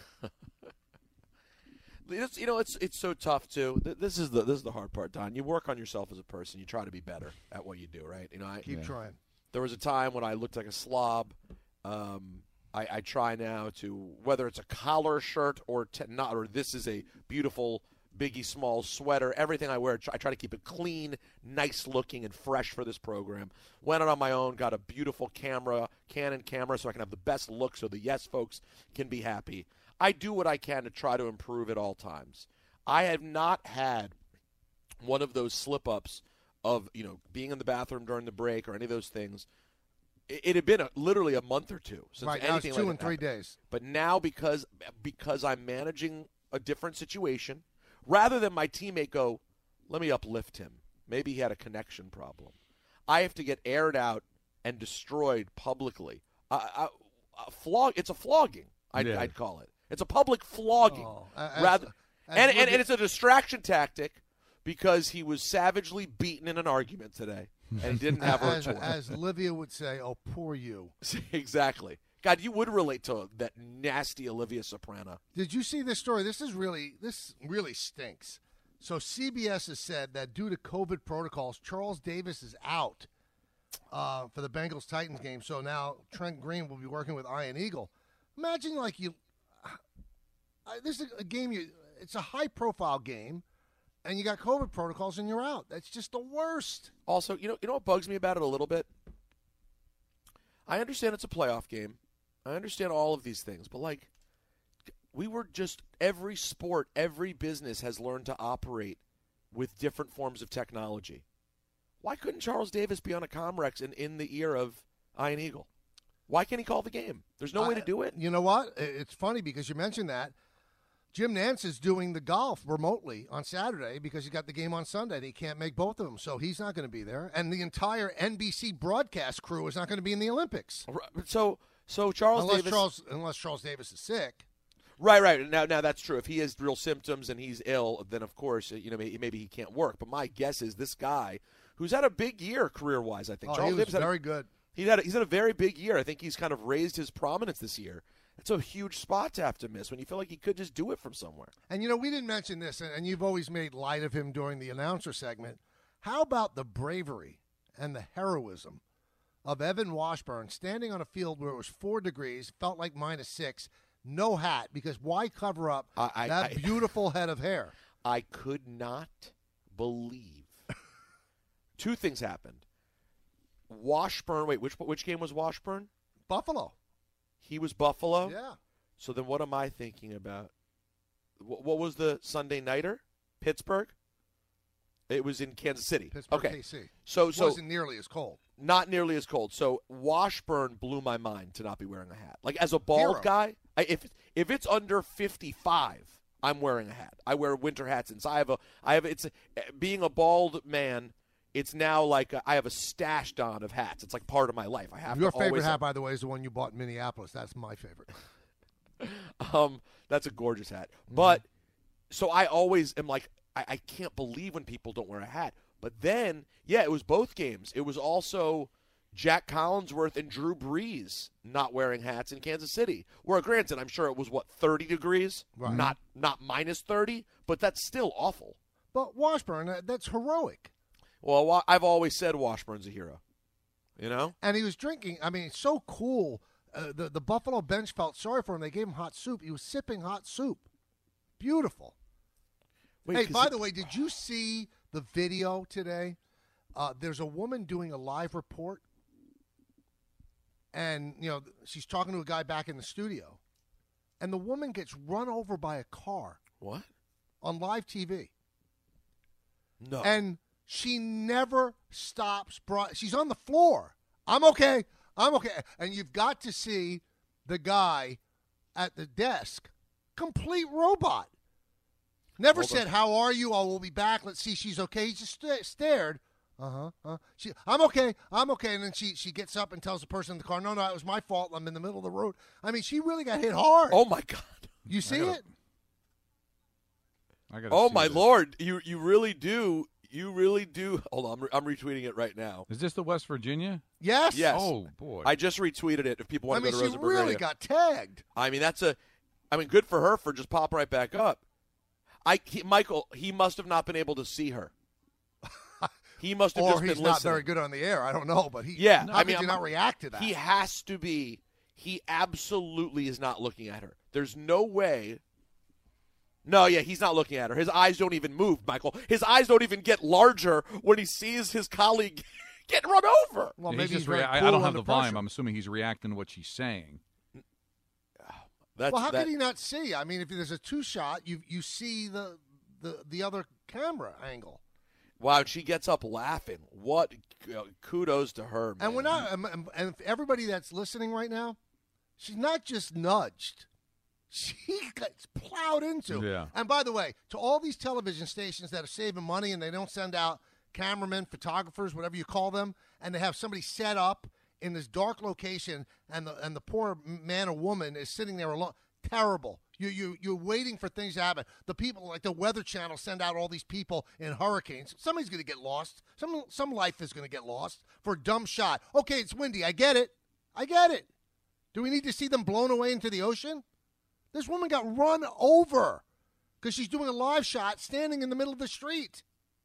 It's, you know, it's it's so tough too. Th- This is the this is the hard part, Don. You work on yourself as a person. You try to be better at what you do, right? You know, I Keep trying. There was a time when I looked like a slob. Um, I, I try now to, whether it's a collar shirt or t- not, or this is a beautiful Biggie Smalls sweater. Everything I wear, I try to keep it clean, nice looking, and fresh for this program. Went out on my own, got a beautiful camera, Canon camera, so I can have the best look, so the Yes folks can be happy. I do what I can to try to improve at all times. I have not had one of those slip-ups of, you know, being in the bathroom during the break or any of those things. It, it had been a, literally a month or two since Right now, it's anything two like and that three happened. days. But now, because because I'm managing a different situation, rather than my teammate go, let me uplift him. Maybe he had a connection problem. I have to get aired out and destroyed publicly. I, I, a flog. It's a flogging. I'd, Yeah. I'd call it. It's a public flogging. Oh, as- rather, as and, and, Libby- and it's a distraction tactic because he was savagely beaten in an argument today and he didn't have as, her tour. as Olivia would say, "Oh, poor you." Exactly. God, you would relate to that nasty Olivia Soprano. Did you see this story? This is really this really stinks. So C B S has said that due to COVID protocols, Charles Davis is out uh, for the Bengals Titans game. So now Trent Green will be working with Ian Eagle. Imagine like you, I, this is a game you. It's a high profile game, and you got COVID protocols and you're out. That's just the worst. Also, you know, you know what bugs me about it a little bit? I understand it's a playoff game. I understand all of these things, but like we were just every sport, every business has learned to operate with different forms of technology. Why couldn't Charles Davis be on a Comrex and in the ear of Ian Eagle? Why can't he call the game? There's no way to do it. You know what? I- It's funny because you mentioned that. Jim Nantz is doing the golf remotely on Saturday because he got the game on Sunday. And he can't make both of them, so he's not going to be there. And the entire N B C broadcast crew is not going to be in the Olympics. So, so Charles unless Davis, Charles, unless Charles Davis is sick. right, right. Now, now that's true. If he has real symptoms and he's ill, then of course, you know, maybe, maybe he can't work. But my guess is this guy, who's had a big year career-wise, I think. Oh, Charles he was Davis had a- very good. He had a, he's had a very big year. I think he's kind of raised his prominence this year. It's a huge spot to have to miss when you feel like he could just do it from somewhere. And, you know, we didn't mention this, and and you've always made light of him during the announcer segment. How about the bravery and the heroism of Evan Washburn standing on a field where it was four degrees, felt like minus six, no hat, because why cover up I- I- that I- beautiful head of hair? I could not believe. Two things happened. Washburn, wait, which which game was Washburn? Buffalo. He was Buffalo? Yeah. So then what am I thinking about? What, what was the Sunday nighter? Pittsburgh? It was in Kansas City. Pittsburgh, okay. K C. So, so wasn't nearly as cold. not nearly as cold. So Washburn blew my mind to not be wearing a hat. Like as a bald Hero. guy, I, if if it's under fifty-five, I'm wearing a hat. I wear winter hats, and so I have a I have it's a, being a bald man. It's now like a, I have a stash on of hats. It's like part of my life. I have Your to favorite always hat, have, by the way, is the one you bought in Minneapolis. That's my favorite. um, that's a gorgeous hat. Mm-hmm. But so I always am like, I, I can't believe when people don't wear a hat. But then, yeah, it was both games. It was also Jack Collinsworth and Drew Brees not wearing hats in Kansas City. Where, granted, I'm sure it was, what, thirty degrees? Right. Not not minus thirty, but that's still awful. But Washburn, that- that's heroic. Well, Wa- I've always said Washburn's a hero. You know? And he was drinking. I mean, it's so cool. Uh, the, the Buffalo bench felt sorry for him. They gave him hot soup. He was sipping hot soup. Beautiful. Wait, hey, 'cause by it- the way, did you see the video today? Uh, there's a woman doing a live report. And, you know, she's talking to a guy back in the studio. And the woman gets run over by a car. What? On live T V. No. And she never stops. Bro- she's on the floor. I'm okay. I'm okay. And you've got to see the guy at the desk. Complete robot. Never Hold said, on. how are you? Oh, we'll be back. Let's see. She's okay. He just st- stared. Uh-huh. Uh, she, I'm okay. I'm okay. And then she, she gets up and tells the person in the car, no, no, it was my fault. I'm in the middle of the road. I mean, she really got hit hard. Oh, my God. You see gotta- it? I gotta Oh, see my this. Lord. You you really do. You really do. Hold on. I'm, re- I'm retweeting it right now. Is this the West Virginia? Yes. Yes. Oh, boy. I just retweeted it if people I want mean, to go to she Rosenberg really Radio. got tagged. I mean, that's a – I mean, good for her for just popping right back up. I he, Michael, he must have not been able to see her. He must have Or just he's been not listening. very good on the air. I don't know, but he. Yeah, How I could mean, you I'm- not react to that? He has to be. He absolutely is not looking at her. There's no way. No, yeah, he's not looking at her. His eyes don't even move, Michael. His eyes don't even get larger when he sees his colleague get run over. Well, Yeah, maybe he's just he's very rea- I- cool I don't have under the volume. pressure. I'm assuming he's reacting to what she's saying. That's, well, how that, could he not see? I mean, if there's a two shot, you you see the the the other camera angle. Wow, she gets up laughing. What uh, kudos to her, man. And we're not. um, um, And for everybody that's listening right now, she's not just nudged. She gets plowed into. Yeah. And by the way, to all these television stations that are saving money and they don't send out cameramen, photographers, whatever you call them, and they have somebody set up in this dark location, and the and the poor man or woman is sitting there alone. Terrible. You you you're waiting for things to happen. The people like the Weather Channel send out all these people in hurricanes. Somebody's going to get lost. Some some life is going to get lost for a dumb shot. Okay, it's windy. I get it. I get it. Do we need to see them blown away into the ocean? This woman got run over because she's doing a live shot standing in the middle of the street.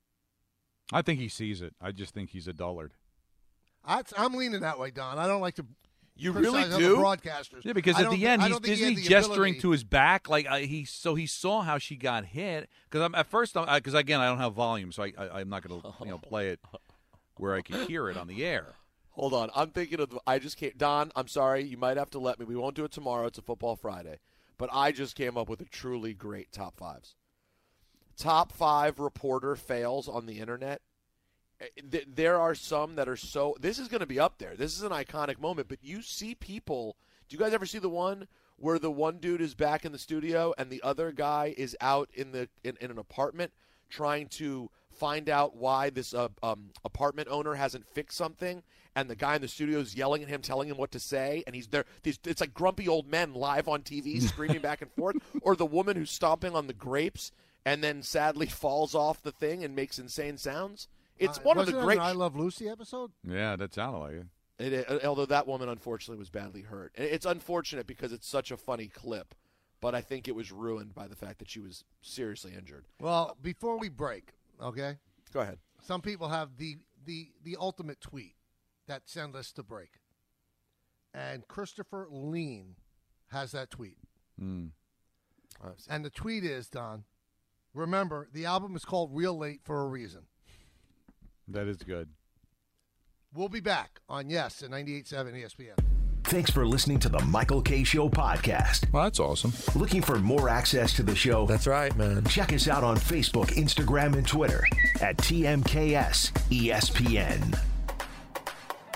I think he sees it. I just think he's a dullard. I, I'm leaning that way, Don. I don't like to. You criticize really other do? broadcasters. Yeah, because I at don't the thi- end, I he's, don't think he isn't had he the gesturing ability- to his back? Like uh, he, so he saw how she got hit. Because I'm at first, because again, I don't have volume, so I, I, I'm not going to you know play it where I can hear it on the air. Hold on. I'm thinking of. I just can't. Don, I'm sorry. You might have to let me. We won't do it tomorrow. It's a football Friday. But I just came up with a truly great top fives. Top five reporter fails on the internet. Th- There are some that are so. This is going to be up there. This is an iconic moment. But you see people. Do you guys ever see the one where the one dude is back in the studio and the other guy is out in the in, in an apartment trying to find out why this uh, um, apartment owner hasn't fixed something, and the guy in the studio is yelling at him, telling him what to say, and he's there. These, it's like grumpy old men live on T V screaming back and forth, or the woman who's stomping on the grapes and then sadly falls off the thing and makes insane sounds. It's Uh, one of the wasn't it great. an I Love Lucy episode. Yeah, that sounded like it. It, uh, although that woman unfortunately was badly hurt. And it's unfortunate because it's such a funny clip, but I think it was ruined by the fact that she was seriously injured. Well, before we break, okay? Go ahead. Some people have the the the ultimate tweet that send us to break. And Christopher Lean has that tweet. Mm. And the tweet is, Don, remember, the album is called Real Late for a reason. That is good. We'll be back on Yes at ninety-eight point seven E S P N. Thanks for listening to the Michael K. Show podcast. Well, that's awesome. Looking for more access to the show? That's right, man. Check us out on Facebook, Instagram, and Twitter at T M K S E S P N.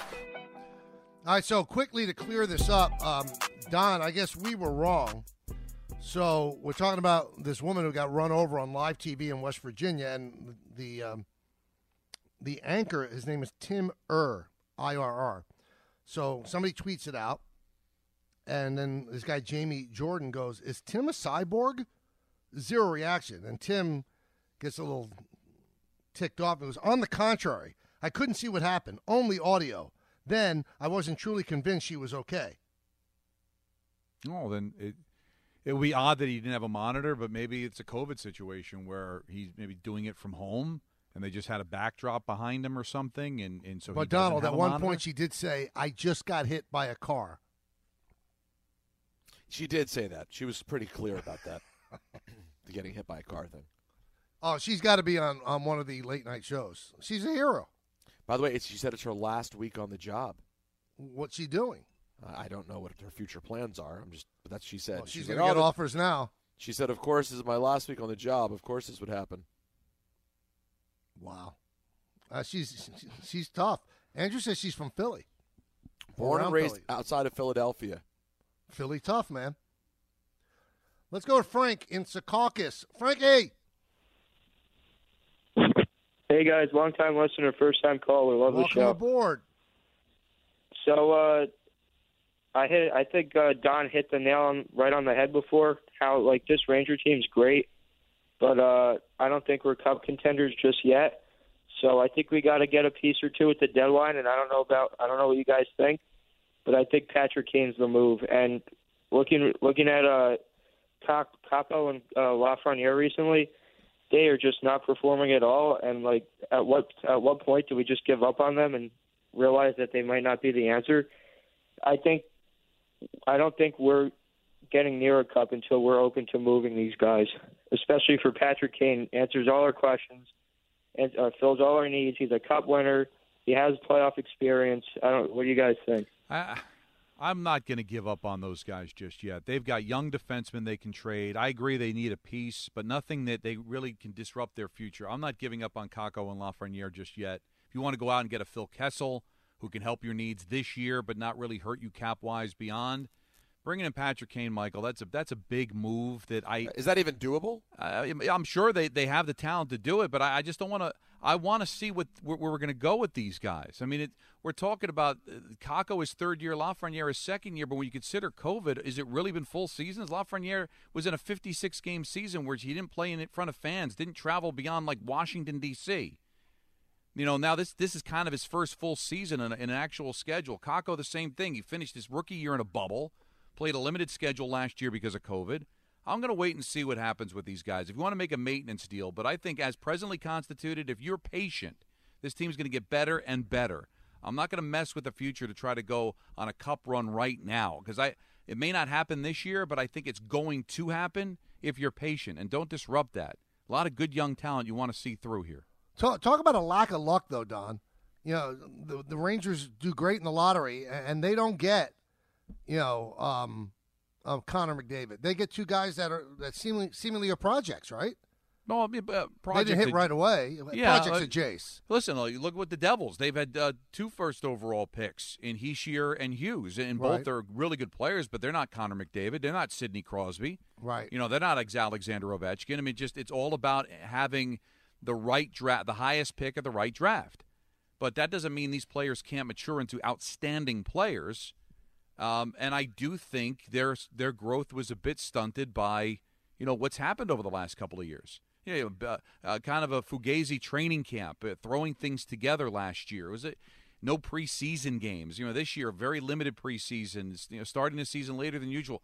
All right, so quickly to clear this up, um, Don, I guess we were wrong. So we're talking about this woman who got run over on live T V in West Virginia, and the um, the anchor, his name is Tim Urr, I R R. So somebody tweets it out, and then this guy Jamie Jordan goes, "Is Tim a cyborg?" Zero reaction, and Tim gets a little ticked off. It was, "On the contrary, I couldn't see what happened, only audio. Then I wasn't truly convinced she was okay." Oh, then it it would be odd that he didn't have a monitor, but maybe it's a COVID situation where he's maybe doing it from home and they just had a backdrop behind him or something. And, and so, But he doesn't Donald, have at a one monitor? point she did say, "I just got hit by a car." She did say that. She was pretty clear about that. The getting hit by a car thing. Oh, she's got to be on, on one of the late night shows. She's a hero. By the way, it's, she said it's her last week on the job. What's she doing? Uh, I don't know what her future plans are. I'm just, but that's what she said. Well, she's like, going to get "Oh, offers now. She said, "Of course, this is my last week on the job. Of course, this would happen." Wow. Uh, she's she's tough. Andrew says she's from Philly. Born and Around raised Philly. outside of Philadelphia. Philly tough, man. Let's go to Frank in Secaucus. Frank, hey. Hey guys, long time listener, first time caller. Love Welcome the show. aboard. So uh, I hit. I think uh, Don hit the nail on, right on the head before. How like this Ranger team's great, but uh, I don't think we're Cup contenders just yet. So I think we got to get a piece or two at the deadline. And I don't know about. I don't know what you guys think, but I think Patrick Kane's the move. And looking looking at uh, Capo and uh, Lafreniere recently, they are just not performing at all. And like, at what at what point do we just give up on them and realize that they might not be the answer? I think I don't think we're getting near a cup until we're open to moving these guys, especially for Patrick Kane. Answers all our questions and uh, fills all our needs. He's a cup winner. He has playoff experience. I don't. What do you guys think? I, I'm not going to give up on those guys just yet. They've got young defensemen they can trade. I agree they need a piece, but nothing that they really can disrupt their future. I'm not giving up on Kakko and Lafreniere just yet. If you want to go out and get a Phil Kessel who can help your needs this year but not really hurt you cap-wise beyond, bringing in Patrick Kane, Michael, that's a that's a big move that I – Is that even doable? I, I'm sure they, they have the talent to do it, but I, I just don't want to – I want to see what where, where we're going to go with these guys. I mean, it, we're talking about uh, Kakko is third year, Lafreniere is second year, but when you consider COVID, has it really been full seasons? Lafreniere was in a fifty-six game season where he didn't play in front of fans, didn't travel beyond like Washington, D C You know, now this this is kind of his first full season in, a, in an actual schedule. Kakko, the same thing. He finished his rookie year in a bubble, played a limited schedule last year because of COVID. I'm going to wait and see what happens with these guys. If you want to make a maintenance deal, but I think as presently constituted, if you're patient, this team's going to get better and better. I'm not going to mess with the future to try to go on a cup run right now because I it may not happen this year, but I think it's going to happen if you're patient and don't disrupt that. A lot of good young talent you want to see through here. Talk, talk about a lack of luck, though, Don. You know, the, the Rangers do great in the lottery, and they don't get, you know, um, um, Connor McDavid. They get two guys that are that seemingly seemingly are projects, right? No, I mean, uh, they didn't hit at- right away. Yeah, projects uh, at Jace. Listen, like, look what the Devils. They've had uh, two first overall picks in Heishier and Hughes, and both Right. are really good players, but they're not Connor McDavid. They're not Sidney Crosby. Right. You know, they're not ex- Alexander Ovechkin. I mean, just it's all about having the right draft, the highest pick of the right draft. But that doesn't mean these players can't mature into outstanding players. Um, and I do think their their growth was a bit stunted by, you know, what's happened over the last couple of years. You know, uh, uh, kind of a fugazi training camp, uh, throwing things together last year. Was it no preseason games? You know, this year very limited preseason. You know, starting the season later than usual.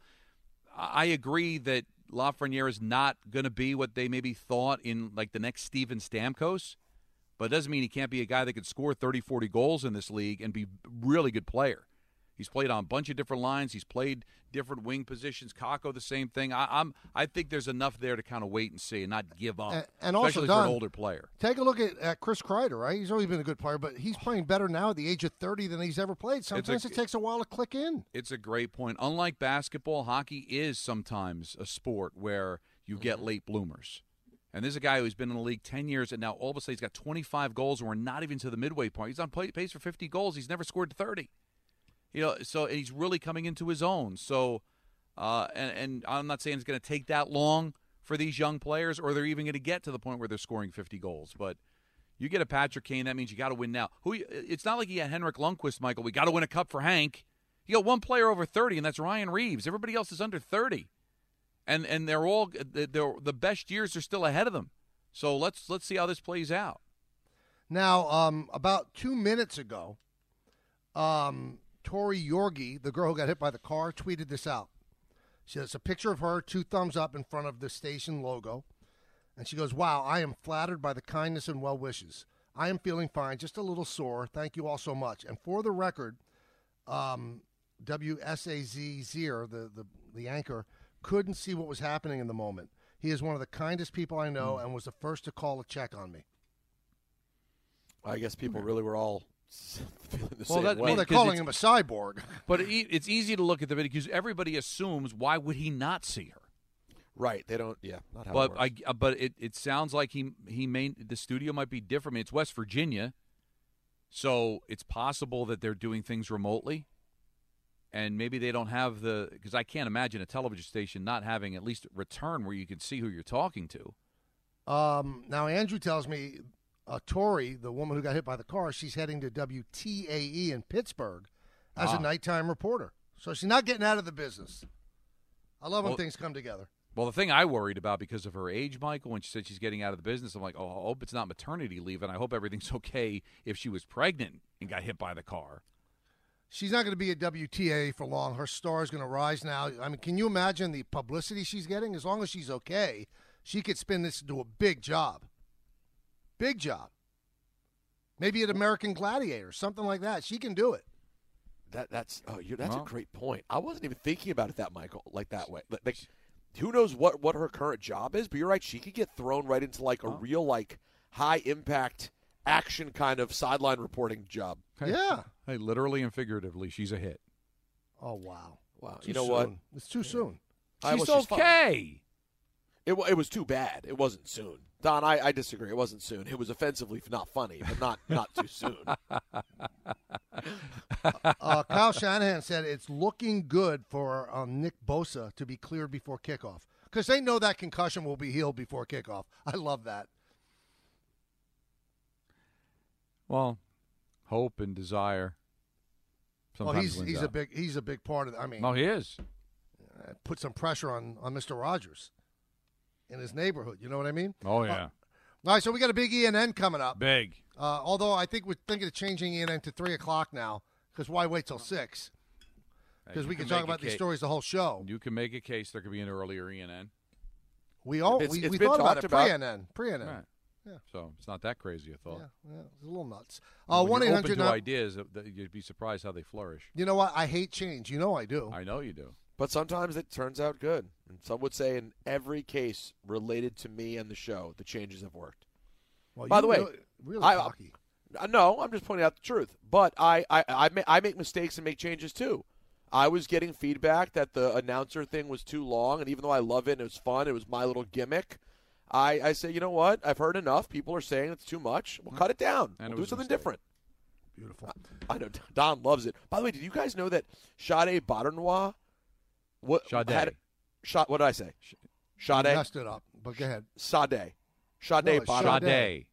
I, I agree that Lafreniere is not going to be what they maybe thought in like the next Steven Stamkos, but it doesn't mean he can't be a guy that could score thirty, forty goals in this league and be a really good player. He's played on a bunch of different lines. He's played different wing positions. Kakko, the same thing. I, I'm. I think there's enough there to kind of wait and see and not give up, And, and also, especially Don, for an older player. Take a look at, at Chris Kreider, right? He's always been a good player, but he's playing better now at the age of thirty than he's ever played. Sometimes a- it takes a while to click in. It's a great point. Unlike basketball, hockey is sometimes a sport where you get late bloomers. And there's a guy who's been in the league ten years, and now all of a sudden he's got twenty-five goals, and we're not even to the midway point. He's on play, pace for fifty goals. He's never scored thirty. You know, so and he's really coming into his own. So, uh, and and I'm not saying it's going to take that long for these young players, or they're even going to get to the point where they're scoring fifty goals. But you get a Patrick Kane, that means you got to win now. Who? It's not like you got Henrik Lundqvist, Michael. We got to win a cup for Hank. You got one player over thirty, and that's Ryan Reeves. Everybody else is under thirty, and and they're all they're, the best years are still ahead of them. So let's let's see how this plays out. Now, um, about two minutes ago, um, Tori Yorgi, the girl who got hit by the car, tweeted this out. She has a picture of her, two thumbs up in front of the station logo. And she goes, wow, I am flattered by the kindness and well wishes. I am feeling fine, just a little sore. Thank you all so much. And for the record, um, W S A Z Zier, the, the, the anchor, couldn't see what was happening in the moment. He is one of the kindest people I know mm. and was the first to call a check on me. I guess people really were all feeling the well, same that, way. well, they're calling him a cyborg. But it, it's easy to look at the video because everybody assumes, why would he not see her? Right. They don't, yeah, not how but it works. I, but it, it sounds like he he may, the studio might be different. I mean, it's West Virginia, so it's possible that they're doing things remotely. And maybe they don't have the – because I can't imagine a television station not having at least a return where you can see who you're talking to. Um, now, Andrew tells me – Uh, Tori, the woman who got hit by the car, she's heading to W T A E in Pittsburgh as ah. a nighttime reporter. So she's not getting out of the business. I love when well, things come together. Well, the thing I worried about because of her age, Michael, when she said she's getting out of the business, I'm like, oh, I hope it's not maternity leave, and I hope everything's okay if she was pregnant and got hit by the car. She's not going to be at W T A E for long. Her star is going to rise now. I mean, can you imagine the publicity she's getting? As long as she's okay, she could spin this into a big job. Big job. Maybe at American Gladiator, something like that. She can do it. That that's oh, you that's well, a great point. I wasn't even thinking about it that Michael like that way. Like, who knows what, what her current job is? But you're right. She could get thrown right into like a oh. real like high impact action kind of sideline reporting job. Hey, yeah. Hey, literally and figuratively, she's a hit. Oh wow, wow. Too you know soon. what? It's too soon. She's well, okay. It it was too bad. It wasn't soon. Don, I, I disagree. It wasn't soon. It was offensively not funny, but not, not too soon. uh, Kyle Shanahan said it's looking good for um, Nick Bosa to be cleared before kickoff because they know that concussion will be healed before kickoff. I love that. Well, hope and desire. Well, he's he's out. a big he's a big part of it. I mean, oh, he is. Uh, put some pressure on, on Mister Rogers in his neighborhood. You know what I mean? Oh, yeah. Uh, all right, so we got a big E N N coming up. Big. Uh, although I think we're thinking of changing E N N to three o'clock now because why wait till six? Because we can, can talk about these case. stories the whole show. You can make a case there could be an earlier E N N. We all it's, we, it's we been thought about it about. pre-E N N. Pre-E N N. Right. Yeah. So it's not that crazy a thought. Yeah, yeah it's a little nuts. Uh, one eight hundred Open to ideas, you'd be surprised how they flourish. You know what? I hate change. You know I do. I know you do. But sometimes it turns out good. And some would say in every case related to me and the show, the changes have worked. Well, By the way, really, really I, cocky. I, no, I'm just pointing out the truth. But I, I, I, ma- I make mistakes and make changes too. I was getting feedback that the announcer thing was too long, and even though I love it and it was fun, it was my little gimmick, I, I say, you know what? I've heard enough. People are saying it's too much. We'll cut it down. And we'll do something different. Beautiful. I, I know Don loves it. By the way, did you guys know that Sade Badernois What Sade. Had, shot, what did I say? Sade. You messed it up, but go ahead. Sade. Sade. No, Badernois. Sade.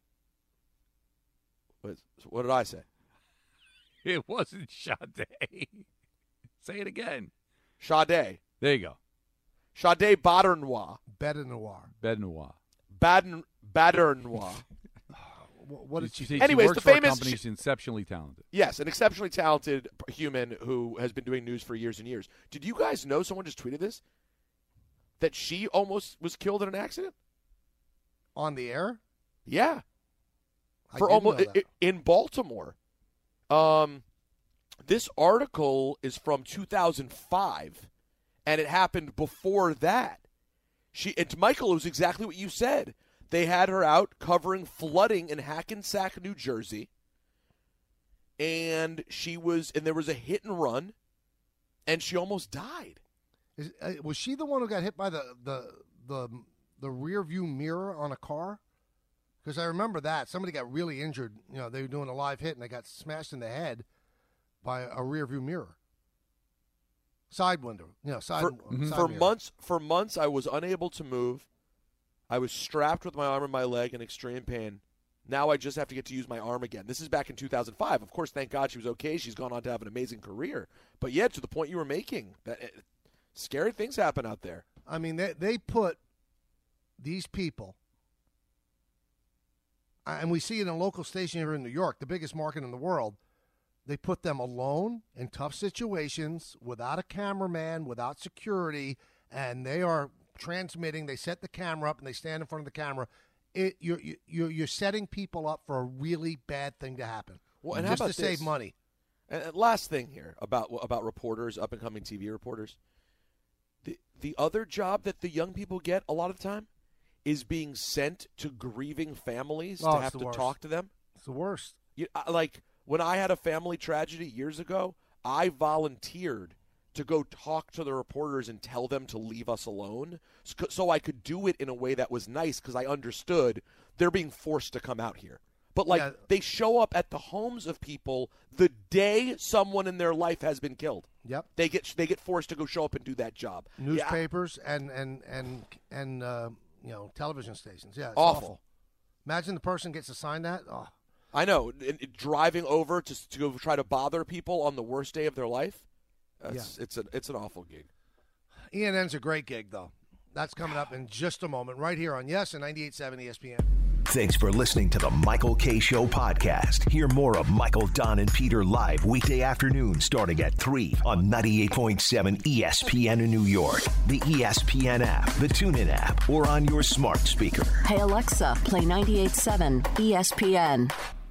What, what did I say? It wasn't Sade. Say it again. Sade. There you go. Sade Badernois. Bedenoir. Bedenoir. Baden Badernois. What did she say? Anyways, she the for a famous company, she's exceptionally talented. Yes, an exceptionally talented human who has been doing news for years and years. Did you guys know, someone just tweeted this, that she almost was killed in an accident? On the air? Yeah. I For didn't almost know that. in Baltimore. Um, this article is from two thousand five, and it happened before that. She and Michael, it was exactly what you said. They had her out covering flooding in Hackensack, New Jersey, and she was, and there was a hit and run, and she almost died. Is, uh, was she the one who got hit by the the the, the rear view mirror on a car? Because I remember that somebody got really injured. You know, they were doing a live hit and they got smashed in the head by a rear view mirror. Side window. You know, side, for, side for mirror. months. For months, I was unable to move. I was strapped with my arm and my leg in extreme pain. Now I just have to get to use my arm again. This is back in two thousand five. Of course, thank God she was okay. She's gone on to have an amazing career. But yeah, to the point you were making, that it, scary things happen out there. I mean, they they put these people, and we see it in a local station here in New York, the biggest market in the world. They put them alone in tough situations without a cameraman, without security, and they are transmitting. They set the camera up and they stand in front of the camera. It, you're you're you're setting people up for a really bad thing to happen. Well, and just how about to this? save money. And and last thing here about about reporters, up and coming T V reporters. The the other job that the young people get a lot of the time is being sent to grieving families Oh, to it's have the to worst. talk to them. It's the worst. You, I- like when I had a family tragedy years ago, I volunteered to go talk to the reporters and tell them to leave us alone so, so I could do it in a way that was nice because I understood they're being forced to come out here. But, like, Yeah. they show up at the homes of people the day someone in their life has been killed. Yep. They get they get forced to go show up and do that job. Yeah, Newspapers and and and and uh, you know, television stations. Yeah, it's Awful. awful. Imagine the person gets assigned that. Oh, I know. And, and driving over to to go try to bother people on the worst day of their life, that's, it's, a, it's an awful gig. E N N's a great gig, though. That's coming up in just a moment, right here on Yes and ninety-eight point seven E S P N. Thanks for listening to the Michael K. Show podcast. Hear more of Michael, Don, and Peter live weekday afternoons starting at three on ninety-eight point seven E S P N in New York, the E S P N app, the TuneIn app, or on your smart speaker. Hey Alexa, play ninety-eight point seven E S P N.